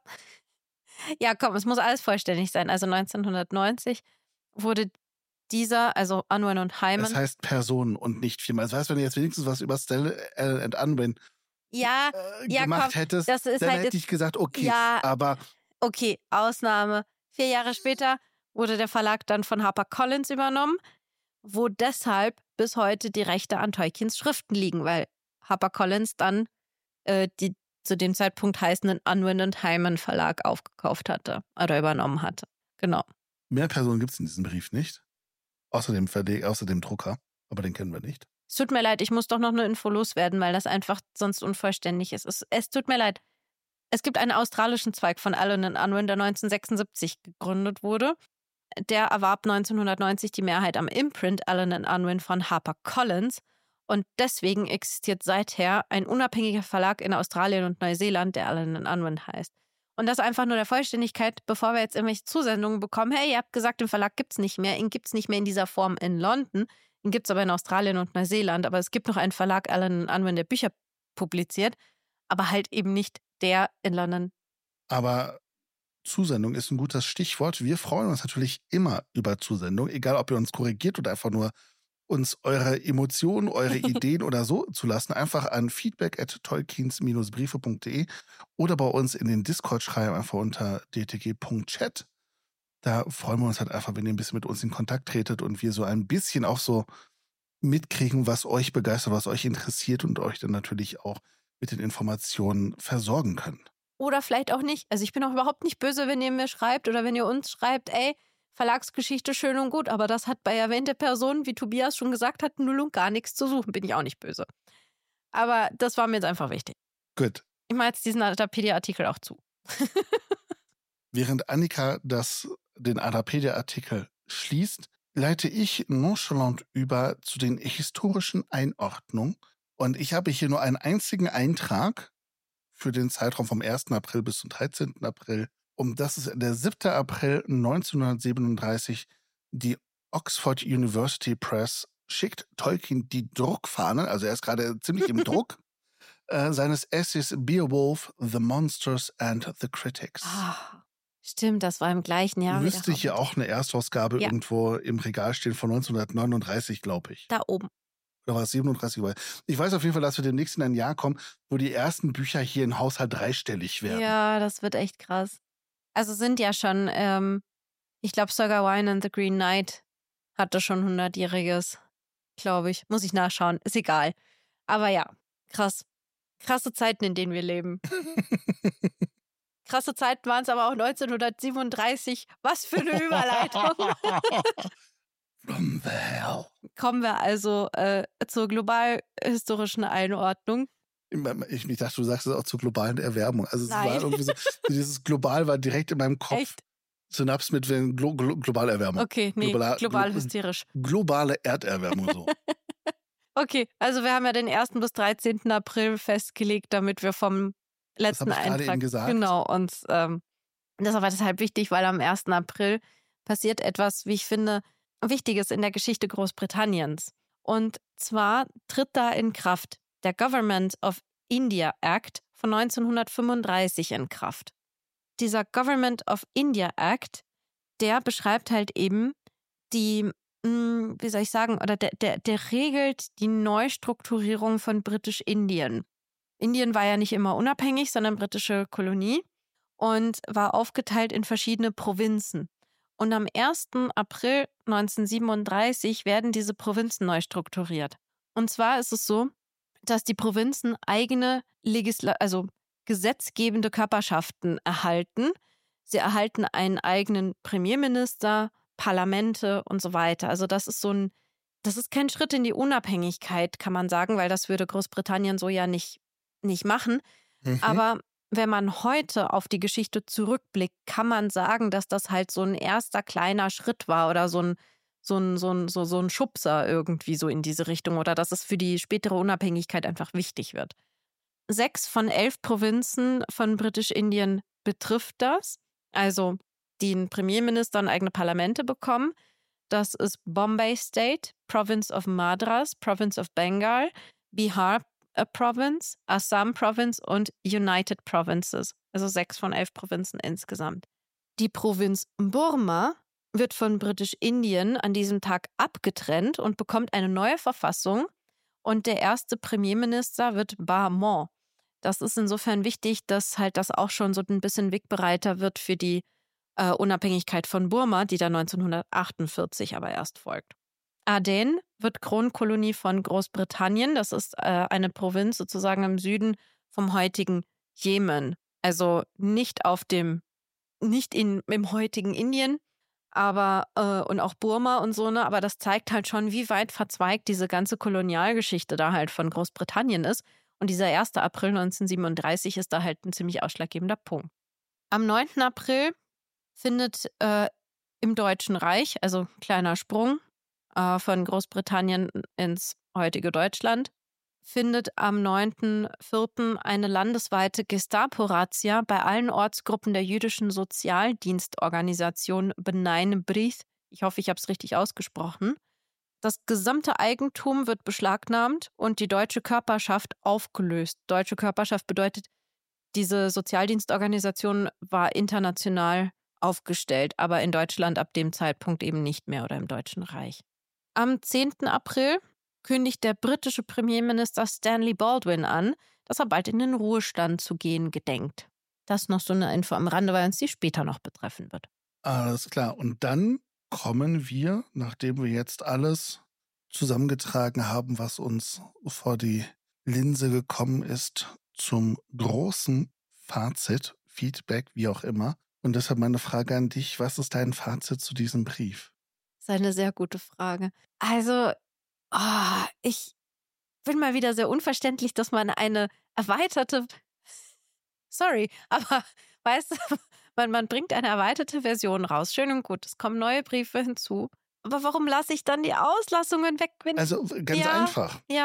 ja komm, es muss alles vollständig sein, also neunzehnhundertneunzig wurde dieser, also Unwin und Hyman. Das heißt Personen und nicht Firma. Das heißt, wenn du jetzt wenigstens was über Stanley and Unwin ja, äh, ja, gemacht komm, hättest, das ist dann halt hätte jetzt, ich gesagt, okay, ja, aber okay, Ausnahme. Vier Jahre später wurde der Verlag dann von HarperCollins übernommen, wo deshalb bis heute die Rechte an Tolkiens Schriften liegen, weil HarperCollins dann äh, die zu dem Zeitpunkt heißenden Unwin und Hyman Verlag aufgekauft hatte oder übernommen hatte. Genau. mehr Personen gibt es in diesem Brief nicht. Außer dem Verleg, außer dem Drucker. Aber den kennen wir nicht. Es tut mir leid, ich muss doch noch eine Info loswerden, weil das einfach sonst unvollständig ist. Es, es tut mir leid. Es gibt einen australischen Zweig von Allen und Unwin, der neunzehnhundertsechsundsiebzig gegründet wurde. Der erwarb neunzehnhundertneunzig die Mehrheit am Imprint Allen und Unwin von HarperCollins. Und deswegen existiert seither ein unabhängiger Verlag in Australien und Neuseeland, der Allen und Unwin heißt. Und das einfach nur der Vollständigkeit, bevor wir jetzt irgendwelche Zusendungen bekommen. Hey, ihr habt gesagt, den Verlag gibt es nicht mehr. Ihn gibt es nicht mehr in dieser Form in London. Ihn gibt es aber in Australien und Neuseeland. Aber es gibt noch einen Verlag, Allen und Unwin, der Bücher publiziert. Aber halt eben nicht der in London. Aber Zusendung ist ein gutes Stichwort. Wir freuen uns natürlich immer über Zusendung, egal ob ihr uns korrigiert oder einfach nur uns eure Emotionen, eure Ideen oder so zu lassen. Einfach an feedback at tolkiens briefe punkt de oder bei uns in den Discord schreiben, einfach unter d t g punkt chat. Da freuen wir uns halt einfach, wenn ihr ein bisschen mit uns in Kontakt tretet und wir so ein bisschen auch so mitkriegen, was euch begeistert, was euch interessiert und euch dann natürlich auch mit den Informationen versorgen können. Oder vielleicht auch nicht. Also ich bin auch überhaupt nicht böse, wenn ihr mir schreibt oder wenn ihr uns schreibt, ey, Verlagsgeschichte schön und gut, aber das hat bei erwähnter Personen, wie Tobias schon gesagt hat, null und gar nichts zu suchen. Bin ich auch nicht böse. Aber das war mir jetzt einfach wichtig. Gut. Ich mache jetzt diesen Adapedia-Artikel auch zu. Während Annika das, den Adapedia-Artikel schließt, leite ich nonchalant über zu den historischen Einordnungen. Und ich habe hier nur einen einzigen Eintrag für den Zeitraum vom ersten April bis zum dreizehnten April. Und das ist der siebte April neunzehnhundertsiebenunddreißig. Die Oxford University Press schickt Tolkien die Druckfahnen, also er ist gerade ziemlich im Druck, äh, seines Essays Beowulf, The Monsters and the Critics. Ah, stimmt, das war im gleichen Jahr. Müsste hier auch eine Erstausgabe ja. irgendwo im Regal stehen von neunzehnhundertneununddreißig, glaube ich. Da oben. Oder war es siebenunddreißig? Ich weiß auf jeden Fall, dass wir demnächst in ein Jahr kommen, wo die ersten Bücher hier im Haushalt dreistellig werden. Ja, das wird echt krass. Also sind ja schon, ähm, ich glaube, Sir Gawain and the Green Knight hatte schon hundertjähriges, glaube ich. Muss ich nachschauen, ist egal. Aber ja, krass. Krasse Zeiten, in denen wir leben. Krasse Zeiten waren es aber auch neunzehnhundertsiebenunddreißig. Was für eine Überleitung. From the hell. Kommen wir also äh, zur global-historischen Einordnung. Ich, ich dachte, du sagst es auch zur globalen Erwärmung. Also es Nein. war irgendwie so, dieses global war direkt in meinem Kopf. Echt? Synaps mit Glo Glo globale Erwärmung. Okay, nee, global, global glo hysterisch. Globale Erderwärmung so. Okay, also wir haben ja den ersten bis dreizehnten April festgelegt, damit wir vom letzten das hab ich Eintrag eben gesagt. Genau, und ähm, das war deshalb wichtig, weil am ersten April passiert etwas, wie ich finde, Wichtiges in der Geschichte Großbritanniens. Und zwar tritt da in Kraft der Government of India Act von neunzehnhundertfünfunddreißig in Kraft. Dieser Government of India Act, der beschreibt halt eben die, mh, wie soll ich sagen, oder der, der, der regelt die Neustrukturierung von Britisch-Indien. Indien war ja nicht immer unabhängig, sondern britische Kolonie und war aufgeteilt in verschiedene Provinzen. Und am ersten April neunzehnhundertsiebenunddreißig werden diese Provinzen neu strukturiert. Und zwar ist es so, dass die Provinzen eigene Legisla- also gesetzgebende Körperschaften erhalten. Sie erhalten einen eigenen Premierminister, Parlamente und so weiter. Also das ist so ein, das ist kein Schritt in die Unabhängigkeit, kann man sagen, weil das würde Großbritannien so ja nicht, nicht machen. Mhm. Aber wenn man heute auf die Geschichte zurückblickt, kann man sagen, dass das halt so ein erster kleiner Schritt war oder so ein, so ein, so ein, so, so ein Schubser irgendwie so in diese Richtung oder dass es für die spätere Unabhängigkeit einfach wichtig wird. Sechs von elf Provinzen von Britisch-Indien betrifft das, also die einen Premierminister und eigene Parlamente bekommen. Das ist Bombay State, Province of Madras, Province of Bengal, Bihar Province, Assam Province und United Provinces, also sechs von elf Provinzen insgesamt. Die Provinz Burma wird von Britisch-Indien an diesem Tag abgetrennt und bekommt eine neue Verfassung und der erste Premierminister wird Barmon. Das ist insofern wichtig, dass halt das auch schon so ein bisschen Wegbereiter wird für die äh, Unabhängigkeit von Burma, die dann neunzehnhundertachtundvierzig aber erst folgt. Aden wird Kronkolonie von Großbritannien. Das ist äh, eine Provinz sozusagen im Süden vom heutigen Jemen. Also nicht auf dem, nicht in, im heutigen Indien, aber äh, und auch Burma und so, ne? Aber das zeigt halt schon, wie weit verzweigt diese ganze Kolonialgeschichte da halt von Großbritannien ist. Und dieser erste April neunzehnhundertsiebenunddreißig ist da halt ein ziemlich ausschlaggebender Punkt. Am neunten April findet äh, im Deutschen Reich, also kleiner Sprung, von Großbritannien ins heutige Deutschland, findet am neunten vierten eine landesweite Gestapo-Razzia bei allen Ortsgruppen der jüdischen Sozialdienstorganisation B'nai B'rith. Ich hoffe, ich habe es richtig ausgesprochen. Das gesamte Eigentum wird beschlagnahmt und die deutsche Körperschaft aufgelöst. Deutsche Körperschaft bedeutet, diese Sozialdienstorganisation war international aufgestellt, aber in Deutschland ab dem Zeitpunkt eben nicht mehr oder im Deutschen Reich. Am zehnten April kündigt der britische Premierminister Stanley Baldwin an, dass er bald in den Ruhestand zu gehen gedenkt. Das ist noch so eine Info am Rande, weil uns die später noch betreffen wird. Alles klar. Und dann kommen wir, nachdem wir jetzt alles zusammengetragen haben, was uns vor die Linse gekommen ist, zum großen Fazit, Feedback, wie auch immer. Und deshalb meine Frage an dich, was ist dein Fazit zu diesem Brief? Das ist eine sehr gute Frage. Also, oh, ich bin mal wieder sehr unverständlich, dass man eine erweiterte, sorry, aber weißt du, man, man bringt eine erweiterte Version raus. Schön und gut, es kommen neue Briefe hinzu. Aber warum lasse ich dann die Auslassungen weg? Wenn also ganz ja, einfach. Ja.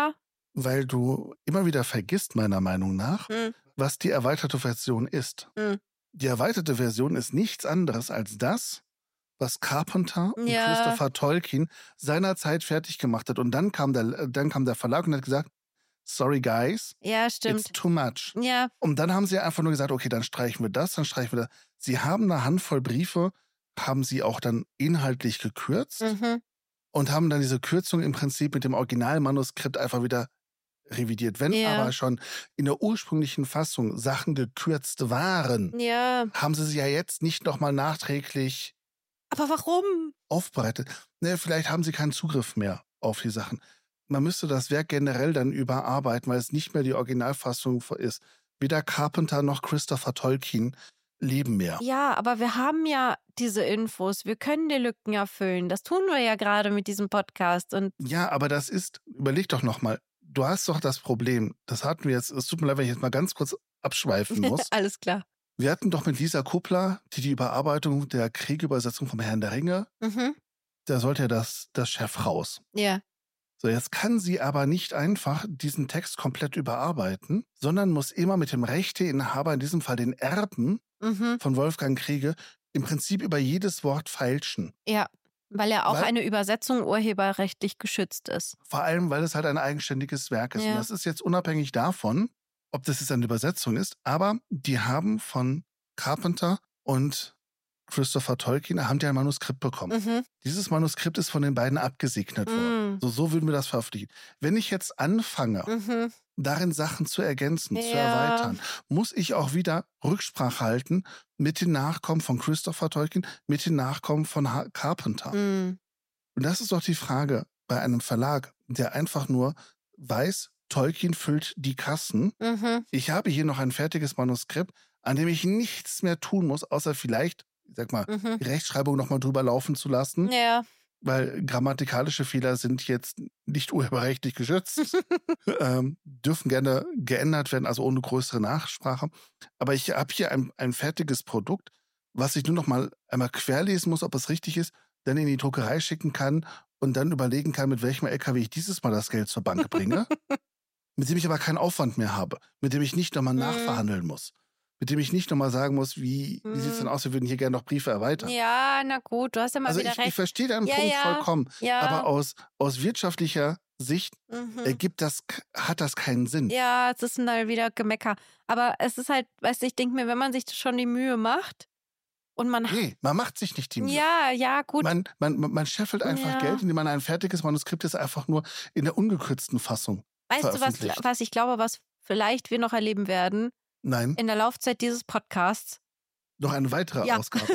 weil du immer wieder vergisst, meiner Meinung nach, Hm. was die erweiterte Version ist. Hm. Die erweiterte Version ist nichts anderes als das, was Carpenter und Ja. Christopher Tolkien seinerzeit fertig gemacht hat. Und dann kam der, dann kam der Verlag und hat gesagt, sorry guys, Ja, it's stimmt. too much. Ja. Und dann haben sie einfach nur gesagt, okay, dann streichen wir das, dann streichen wir das. Sie haben eine Handvoll Briefe, haben sie auch dann inhaltlich gekürzt Mhm. und haben dann diese Kürzung im Prinzip mit dem Originalmanuskript einfach wieder revidiert. Wenn Ja. aber schon in der ursprünglichen Fassung Sachen gekürzt waren, Ja. haben sie sie ja jetzt nicht nochmal nachträglich Aber warum? aufbereitet. Ne, vielleicht haben sie keinen Zugriff mehr auf die Sachen. Man müsste das Werk generell dann überarbeiten, weil es nicht mehr die Originalfassung ist. Weder Carpenter noch Christopher Tolkien leben mehr. Ja, aber wir haben ja diese Infos. Wir können die Lücken ja füllen. Das tun wir ja gerade mit diesem Podcast. Und Ja, aber das ist, überleg doch nochmal, du hast doch das Problem, das hatten wir jetzt, es tut mir leid, wenn ich jetzt mal ganz kurz abschweifen muss. alles klar. Wir hatten doch mit Lisa Kuppler, die die Überarbeitung der Kriegübersetzung vom Herrn der Ringe, Mhm. da sollte ja das, das Chef raus. Ja. So, jetzt kann sie aber nicht einfach diesen Text komplett überarbeiten, sondern muss immer mit dem Rechteinhaber, in diesem Fall den Erben Mhm. von Wolfgang Kriege, im Prinzip über jedes Wort feilschen. Ja. Weil ja auch Weil- eine Übersetzung urheberrechtlich geschützt ist. Vor allem, weil es halt ein eigenständiges Werk ist. Ja. Und das ist jetzt unabhängig davon, ob das jetzt eine Übersetzung ist, aber die haben von Carpenter und Christopher Tolkien haben die ein Manuskript bekommen. Mhm. Dieses Manuskript ist von den beiden abgesegnet worden. Mhm. So, so würden wir das veröffentlichen. Wenn ich jetzt anfange, Mhm. darin Sachen zu ergänzen, zu Ja. erweitern, muss ich auch wieder Rücksprache halten mit den Nachkommen von Christopher Tolkien, mit den Nachkommen von Ha- Carpenter. Mhm. Und das ist doch die Frage bei einem Verlag, der einfach nur weiß, Tolkien füllt die Kassen. Mhm. Ich habe hier noch ein fertiges Manuskript, an dem ich nichts mehr tun muss, außer vielleicht, ich sag mal, Mhm. die Rechtschreibung nochmal drüber laufen zu lassen, Ja. weil grammatikalische Fehler sind jetzt nicht urheberrechtlich geschützt, ähm, dürfen gerne geändert werden, also ohne größere Nachsprache. Aber ich habe hier ein, ein fertiges Produkt, was ich nur noch mal einmal querlesen muss, ob es richtig ist, dann in die Druckerei schicken kann und dann überlegen kann, mit welchem L K W ich dieses Mal das Geld zur Bank bringe, mit dem ich aber keinen Aufwand mehr habe, mit dem ich nicht nochmal Mhm. nachverhandeln muss, mit dem ich nicht nochmal sagen muss, wie, wie sieht es denn Mhm. aus, wir würden hier gerne noch Briefe erweitern. Ja, na gut, du hast ja mal Also wieder ich, ich recht. verstehe deinen Ja, Punkt ja. vollkommen, Ja. aber aus, aus wirtschaftlicher Sicht Mhm. ergibt das, hat das keinen Sinn. Ja, es ist dann wieder Gemecker. Aber es ist halt, weißt du, ich denke mir, wenn man sich schon die Mühe macht und man. Nee, man macht sich nicht die Mühe. Ja, ja, gut. Man, man, man man scheffelt einfach Ja. Geld, indem man ein fertiges Manuskript ist einfach nur in der ungekürzten Fassung Weißt du, was, veröffentlicht. was ich glaube, was vielleicht wir noch erleben werden Nein, in der Laufzeit dieses Podcasts? noch eine weitere Ja. Ausgabe.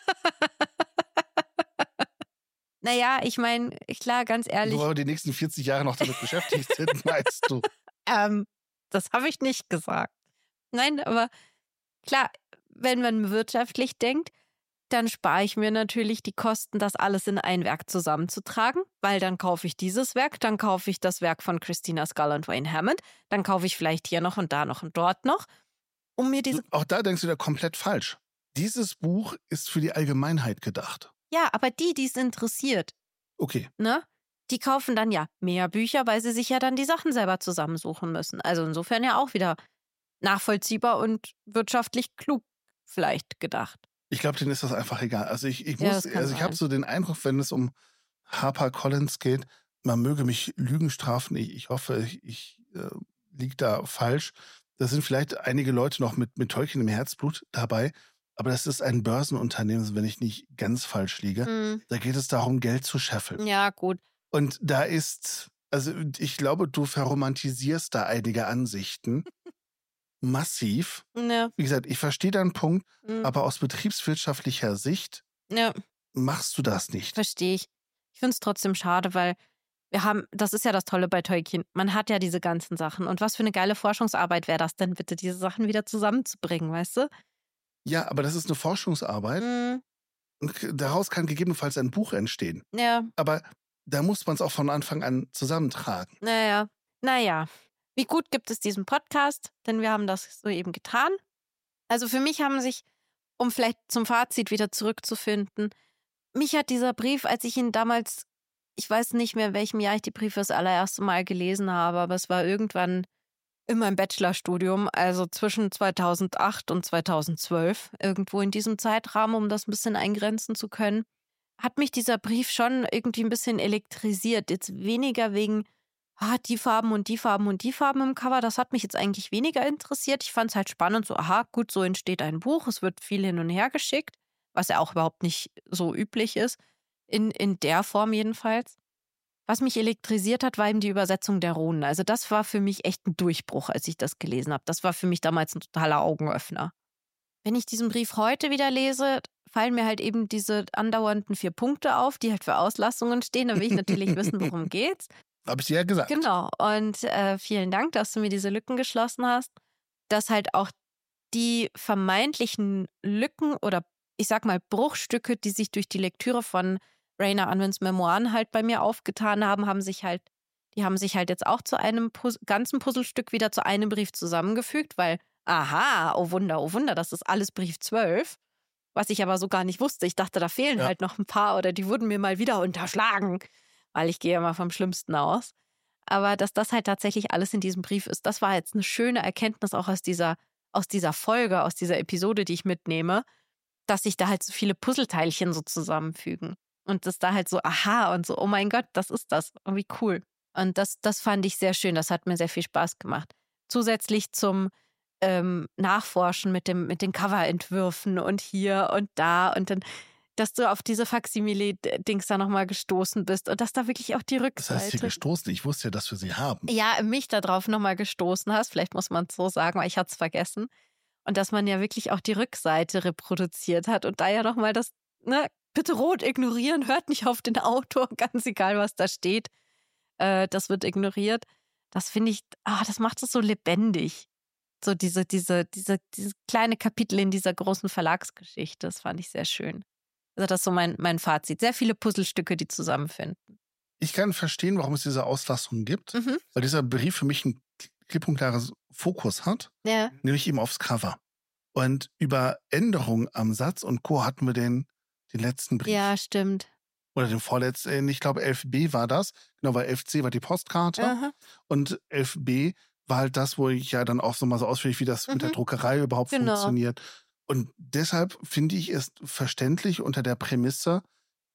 Naja, ich meine, klar, ganz ehrlich, Wo wir die nächsten vierzig Jahre noch damit beschäftigt sind, meinst du? ähm, das habe ich nicht gesagt. Nein, aber klar, wenn man wirtschaftlich denkt, dann spare ich mir natürlich die Kosten, das alles in ein Werk zusammenzutragen, weil dann kaufe ich dieses Werk, dann kaufe ich das Werk von Christina Scull und Wayne Hammond, dann kaufe ich vielleicht hier noch und da noch und dort noch, um mir diese. Auch da denkst du wieder komplett falsch. Dieses Buch ist für die Allgemeinheit gedacht. Ja, aber die, die es interessiert, Okay, ne? Die kaufen dann ja mehr Bücher, weil sie sich ja dann die Sachen selber zusammensuchen müssen. Also insofern ja auch wieder nachvollziehbar und wirtschaftlich klug vielleicht gedacht. ich glaube, denen ist das einfach egal. Also ich, ich Ja, muss, das kann also ich habe sein. so den Eindruck, wenn es um HarperCollins geht, man möge mich Lügen strafen. Ich, ich hoffe, ich, ich äh, liege da falsch. Da sind vielleicht einige Leute noch mit, mit Tolkien im Herzblut dabei, aber das ist ein Börsenunternehmen, wenn ich nicht ganz falsch liege. Hm, Da geht es darum, Geld zu scheffeln. ja, gut. Und da ist, also ich glaube, du verromantisierst da einige Ansichten massiv. Ne, Wie gesagt, ich verstehe deinen Punkt, hm, aber aus betriebswirtschaftlicher Sicht ne, machst du das nicht. verstehe ich. Ich finde es trotzdem schade, weil wir haben, das ist ja das Tolle bei Tolkien, man hat ja diese ganzen Sachen. Und was für eine geile Forschungsarbeit wäre das denn bitte, diese Sachen wieder zusammenzubringen, weißt du? Ja, aber das ist eine Forschungsarbeit Hm, und k- daraus kann gegebenenfalls ein Buch entstehen. ja, Aber da muss man es auch von Anfang an zusammentragen. naja, naja. Wie gut gibt es diesen Podcast? Denn wir haben das soeben getan. Also für mich haben sich, um vielleicht zum Fazit wieder zurückzufinden, mich hat dieser Brief, als ich ihn damals ich weiß nicht mehr, in welchem Jahr ich die Briefe das allererste Mal gelesen habe, aber es war irgendwann in meinem Bachelorstudium, also zwischen zweitausendacht und zweitausendzwölf, irgendwo in diesem Zeitrahmen, um das ein bisschen eingrenzen zu können, hat mich dieser Brief schon irgendwie ein bisschen elektrisiert. Jetzt weniger wegen, ah, die Farben und die Farben und die Farben im Cover. Das hat mich jetzt eigentlich weniger interessiert. Ich fand es halt spannend, so, aha, gut, so entsteht ein Buch. Es wird viel hin und her geschickt, was ja auch überhaupt nicht so üblich ist, in, in der Form jedenfalls. Was mich elektrisiert hat, war eben die Übersetzung der Runen. Also das war für mich echt ein Durchbruch, als ich das gelesen habe. Das war für mich damals ein totaler Augenöffner. Wenn ich diesen Brief heute wieder lese, fallen mir halt eben diese andauernden vier Punkte auf, die halt für Auslassungen stehen. Da will ich natürlich wissen, worum geht's. Habe ich dir ja gesagt. Genau. Und äh, vielen Dank, dass du mir diese Lücken geschlossen hast. Dass halt auch die vermeintlichen Lücken oder ich sag mal Bruchstücke, die sich durch die Lektüre von Rayna Unwins Memoiren halt bei mir aufgetan haben, haben sich halt, die haben sich halt jetzt auch zu einem Puz- ganzen Puzzlestück wieder zu einem Brief zusammengefügt, weil, aha, oh Wunder, oh Wunder, das ist alles Brief zwölf, was ich aber so gar nicht wusste. Ich dachte, da fehlen Ja. halt noch ein paar oder die wurden mir mal wieder unterschlagen, weil ich gehe ja mal vom Schlimmsten aus. Aber dass das halt tatsächlich alles in diesem Brief ist, das war jetzt eine schöne Erkenntnis auch aus dieser, aus dieser Folge, aus dieser Episode, die ich mitnehme, dass sich da halt so viele Puzzleteilchen so zusammenfügen. Und das da halt so, aha, und so, oh mein Gott, das ist das. Oh, wie cool. Und das, das fand ich sehr schön. Das hat mir sehr viel Spaß gemacht. Zusätzlich zum ähm, Nachforschen mit, dem, mit den Coverentwürfen und hier und da und dann, dass du auf diese Faksimile-Dings da nochmal gestoßen bist und dass da wirklich auch die Das Rückseite. heißt, hier gestoßen. Ich wusste ja, dass wir sie haben. Ja, mich da drauf nochmal gestoßen hast. Vielleicht muss man es so sagen, weil ich hatte es vergessen. Und dass man ja wirklich auch die Rückseite reproduziert hat und da ja nochmal das, ne, bitte rot ignorieren, hört nicht auf den Autor, ganz egal, was da steht. Äh, das wird ignoriert. Das finde ich, ah, das macht es so lebendig. So diese, diese, diese, diese kleine Kapitel in dieser großen Verlagsgeschichte, das fand ich sehr schön. Also das ist so mein, mein Fazit. Sehr viele Puzzlestücke, die zusammenfinden. Ich kann verstehen, warum es diese Auslassungen gibt, Mhm. weil dieser Brief für mich einen klipp und klaren Fokus hat, Ja. nämlich eben aufs Cover. Und über Änderungen am Satz und Co. hatten wir den, den letzten Brief. Ja, stimmt. Oder den vorletzten, ich glaube elf b war das. Genau, weil elf c war die Postkarte. Aha. Und elf b war halt das, wo ich ja dann auch so mal so ausführlich, wie das Mhm. mit der Druckerei überhaupt Genau. funktioniert. Und deshalb finde ich es verständlich unter der Prämisse,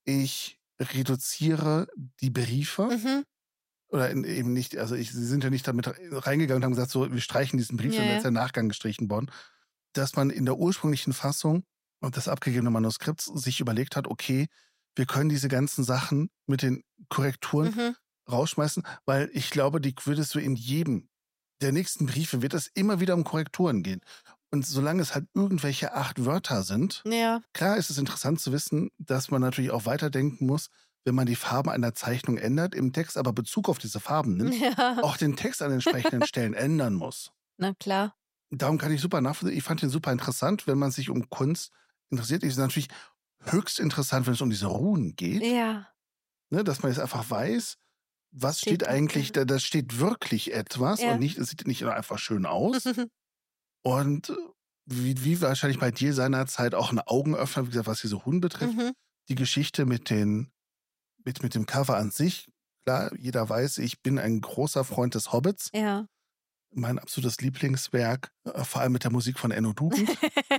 ich reduziere die Briefe. Mhm. Oder in, eben nicht, also ich, sie sind ja nicht damit reingegangen und haben gesagt, so, wir streichen diesen Brief, Ja, sondern ja. jetzt der Nachgang gestrichen worden. Dass man in der ursprünglichen Fassung und das abgegebene Manuskript sich überlegt hat, okay, wir können diese ganzen Sachen mit den Korrekturen Mhm. rausschmeißen, weil ich glaube, die würdest du in jedem der nächsten Briefe wird es immer wieder um Korrekturen gehen. Und solange es halt irgendwelche acht Wörter sind, Ja. klar ist es interessant zu wissen, dass man natürlich auch weiterdenken muss, wenn man die Farben einer Zeichnung ändert, im Text aber Bezug auf diese Farben nimmt, Ja. auch den Text an entsprechenden Stellen ändern muss. Na klar. Darum kann ich super nachvollziehen. Ich fand den super interessant, wenn man sich um Kunst interessiert. Ich ist natürlich höchst interessant, wenn es um diese Runen geht, Ja. ne, dass man jetzt einfach weiß, was Steht steht da eigentlich, drin. da, da steht wirklich etwas Ja. und nicht, es sieht nicht nur einfach schön aus. Und äh, wie, wie wahrscheinlich bei dir seinerzeit auch ein Augenöffner, wie gesagt, was diese Runen betrifft, Mhm. die Geschichte mit den, mit, mit dem Cover an sich. Klar, jeder weiß, ich bin ein großer Freund des Hobbits. Ja. Mein absolutes Lieblingswerk, äh, vor allem mit der Musik von Enno Dugend.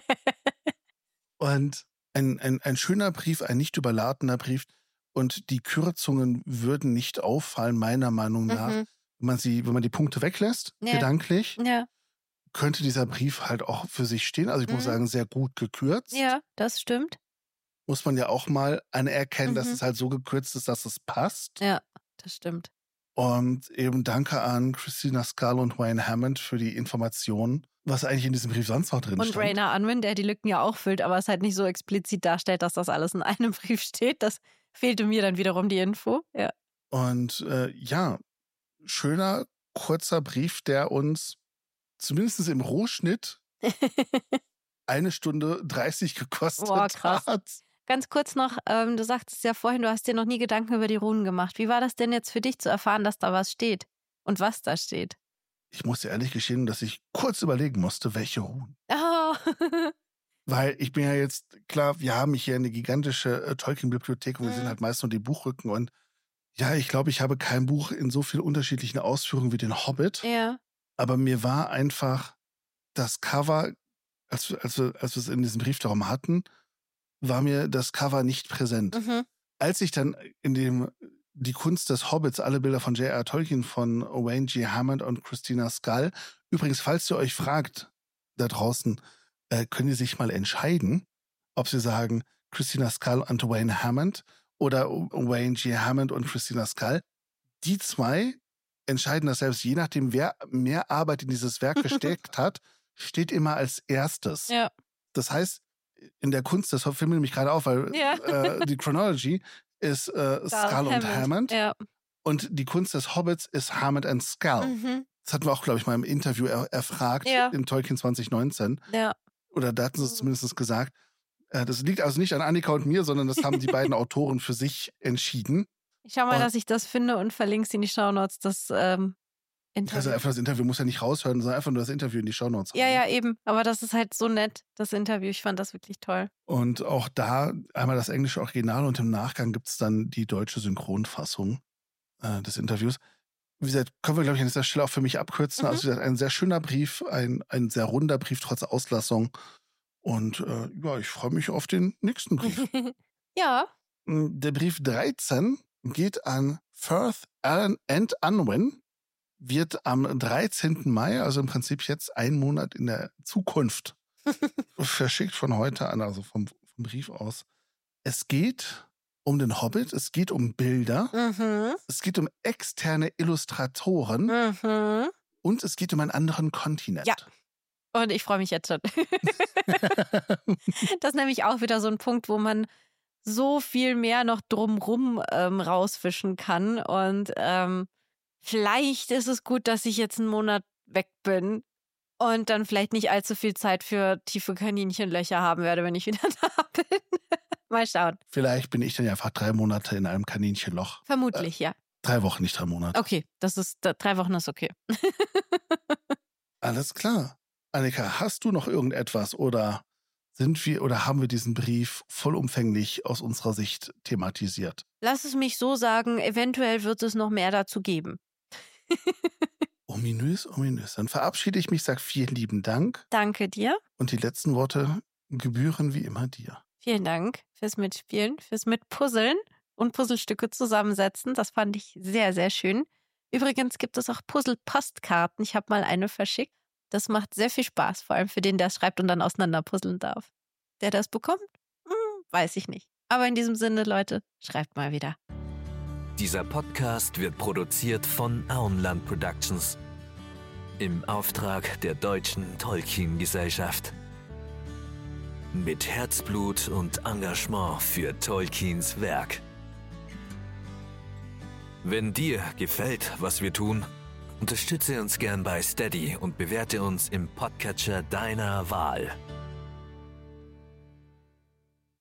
Und ein, ein, ein schöner Brief, ein nicht überladener Brief. Und die Kürzungen würden nicht auffallen, meiner Meinung nach. Mhm. Wenn man sie, wenn man die Punkte weglässt, Ja. gedanklich, Ja. könnte dieser Brief halt auch für sich stehen. Also ich muss Mhm. sagen, sehr gut gekürzt. Ja, das stimmt. Muss man ja auch mal anerkennen, dass Mhm. es halt so gekürzt ist, dass es passt. Ja, das stimmt. Und eben danke an Christina Scull und Wayne Hammond für die Informationen, was eigentlich in diesem Brief sonst noch drin Und stand. Rayna Unwin, der die Lücken ja auch füllt, aber es halt nicht so explizit darstellt, dass das alles in einem Brief steht. Das fehlte mir dann wiederum die Info. Ja. Und äh, ja, schöner, kurzer Brief, der uns zumindest im Rohschnitt eine Stunde dreißig gekostet Boah, krass. hat. Ganz kurz noch, ähm, du sagtest ja vorhin, du hast dir noch nie Gedanken über die Runen gemacht. Wie war das denn jetzt für dich zu erfahren, dass da was steht? Und was da steht? Ich muss dir ehrlich gestehen, dass ich kurz überlegen musste, welche Runen. Oh. Weil ich bin ja jetzt, klar, wir haben hier eine gigantische äh, Tolkien-Bibliothek und wir Mhm. sind halt meist nur die Buchrücken und Ja, ich glaube, ich habe kein Buch in so vielen unterschiedlichen Ausführungen wie den Hobbit. Ja. Aber mir war einfach das Cover, als, als, wir, als wir es in diesem Brief darum hatten, war mir das Cover nicht präsent. Mhm. Als ich dann in dem Die Kunst des Hobbits, alle Bilder von J R R. Tolkien, von Wayne G. Hammond und Christina Scull. Übrigens, falls ihr euch fragt, da draußen, äh, können ihr sich mal entscheiden, ob sie sagen Christina Scull und Wayne Hammond oder Wayne G. Hammond und Christina Scull. Die zwei entscheiden das selbst, je nachdem, wer mehr Arbeit in dieses Werk gesteckt hat, steht immer als erstes. Ja. Das heißt, in der Kunst des Hobbits, fällt mir nämlich gerade auf, weil Ja. äh, die Chronology ist äh, Scull und Hammond. Ja. Und die Kunst des Hobbits ist Hammond and Scull. Mhm. Das hatten wir auch, glaube ich, mal im Interview er erfragt, Ja. in Tolkien zwanzig neunzehn. Ja. Oder da hatten sie es zumindest gesagt. Äh, das liegt also nicht an Annika und mir, sondern das haben die beiden Autoren für sich entschieden. Ich schau mal, Und- dass ich das finde und verlinke es in die Shownotes. Das ähm, Interview. Also einfach das Interview muss ja nicht raushören, sondern einfach nur das Interview in die Shownotes Ja, hauen. ja, eben. Aber das ist halt so nett, das Interview. Ich fand das wirklich toll. Und auch da einmal das englische Original und im Nachgang gibt es dann die deutsche Synchronfassung äh, des Interviews. Wie gesagt, können wir, glaube ich, an dieser Stelle auch für mich abkürzen. Mhm. Also wie gesagt, ein sehr schöner Brief, ein, ein sehr runder Brief trotz Auslassung. Und äh, ja, ich freue mich auf den nächsten Brief. Ja. Der Brief dreizehn geht an Firth, Allen and Unwin, wird am dreizehnten Mai, also im Prinzip jetzt einen Monat in der Zukunft, verschickt von heute an, also vom, vom Brief aus. Es geht um den Hobbit, es geht um Bilder, Mhm. es geht um externe Illustratoren Mhm. und es geht um einen anderen Kontinent. Ja. Und ich freue mich jetzt schon. Das ist nämlich auch wieder so ein Punkt, wo man so viel mehr noch drumrum ähm, rausfischen kann. Und ähm, vielleicht ist es gut, dass ich jetzt einen Monat weg bin und dann vielleicht nicht allzu viel Zeit für tiefe Kaninchenlöcher haben werde, wenn ich wieder da bin. Mal schauen. Vielleicht bin ich dann ja einfach drei Monate in einem Kaninchenloch. Vermutlich, ja. Drei Wochen, nicht drei Monate. Okay, das ist da, drei Wochen ist okay. Alles klar. Annika, hast du noch irgendetwas oder sind wir oder haben wir diesen Brief vollumfänglich aus unserer Sicht thematisiert? Lass es mich so sagen, eventuell wird es noch mehr dazu geben. Ominös, ominös. Dann verabschiede ich mich, sage vielen lieben Dank Danke dir. und die letzten Worte gebühren wie immer dir. Vielen Dank fürs Mitspielen, fürs Mitpuzzeln und Puzzlestücke zusammensetzen. Das fand ich sehr, sehr schön. Übrigens gibt es auch Puzzle-Postkarten. Ich habe mal eine verschickt. Das macht sehr viel Spaß, vor allem für den, der schreibt und dann auseinanderpuzzeln darf. Der das bekommt? Hm, weiß ich nicht. Aber in diesem Sinne, Leute, schreibt mal wieder. Dieser Podcast wird produziert von Auenland Productions im Auftrag der Deutschen Tolkien-Gesellschaft. Mit Herzblut und Engagement für Tolkiens Werk. Wenn dir gefällt, was wir tun, unterstütze uns gern bei Steady und bewerte uns im Podcatcher deiner Wahl.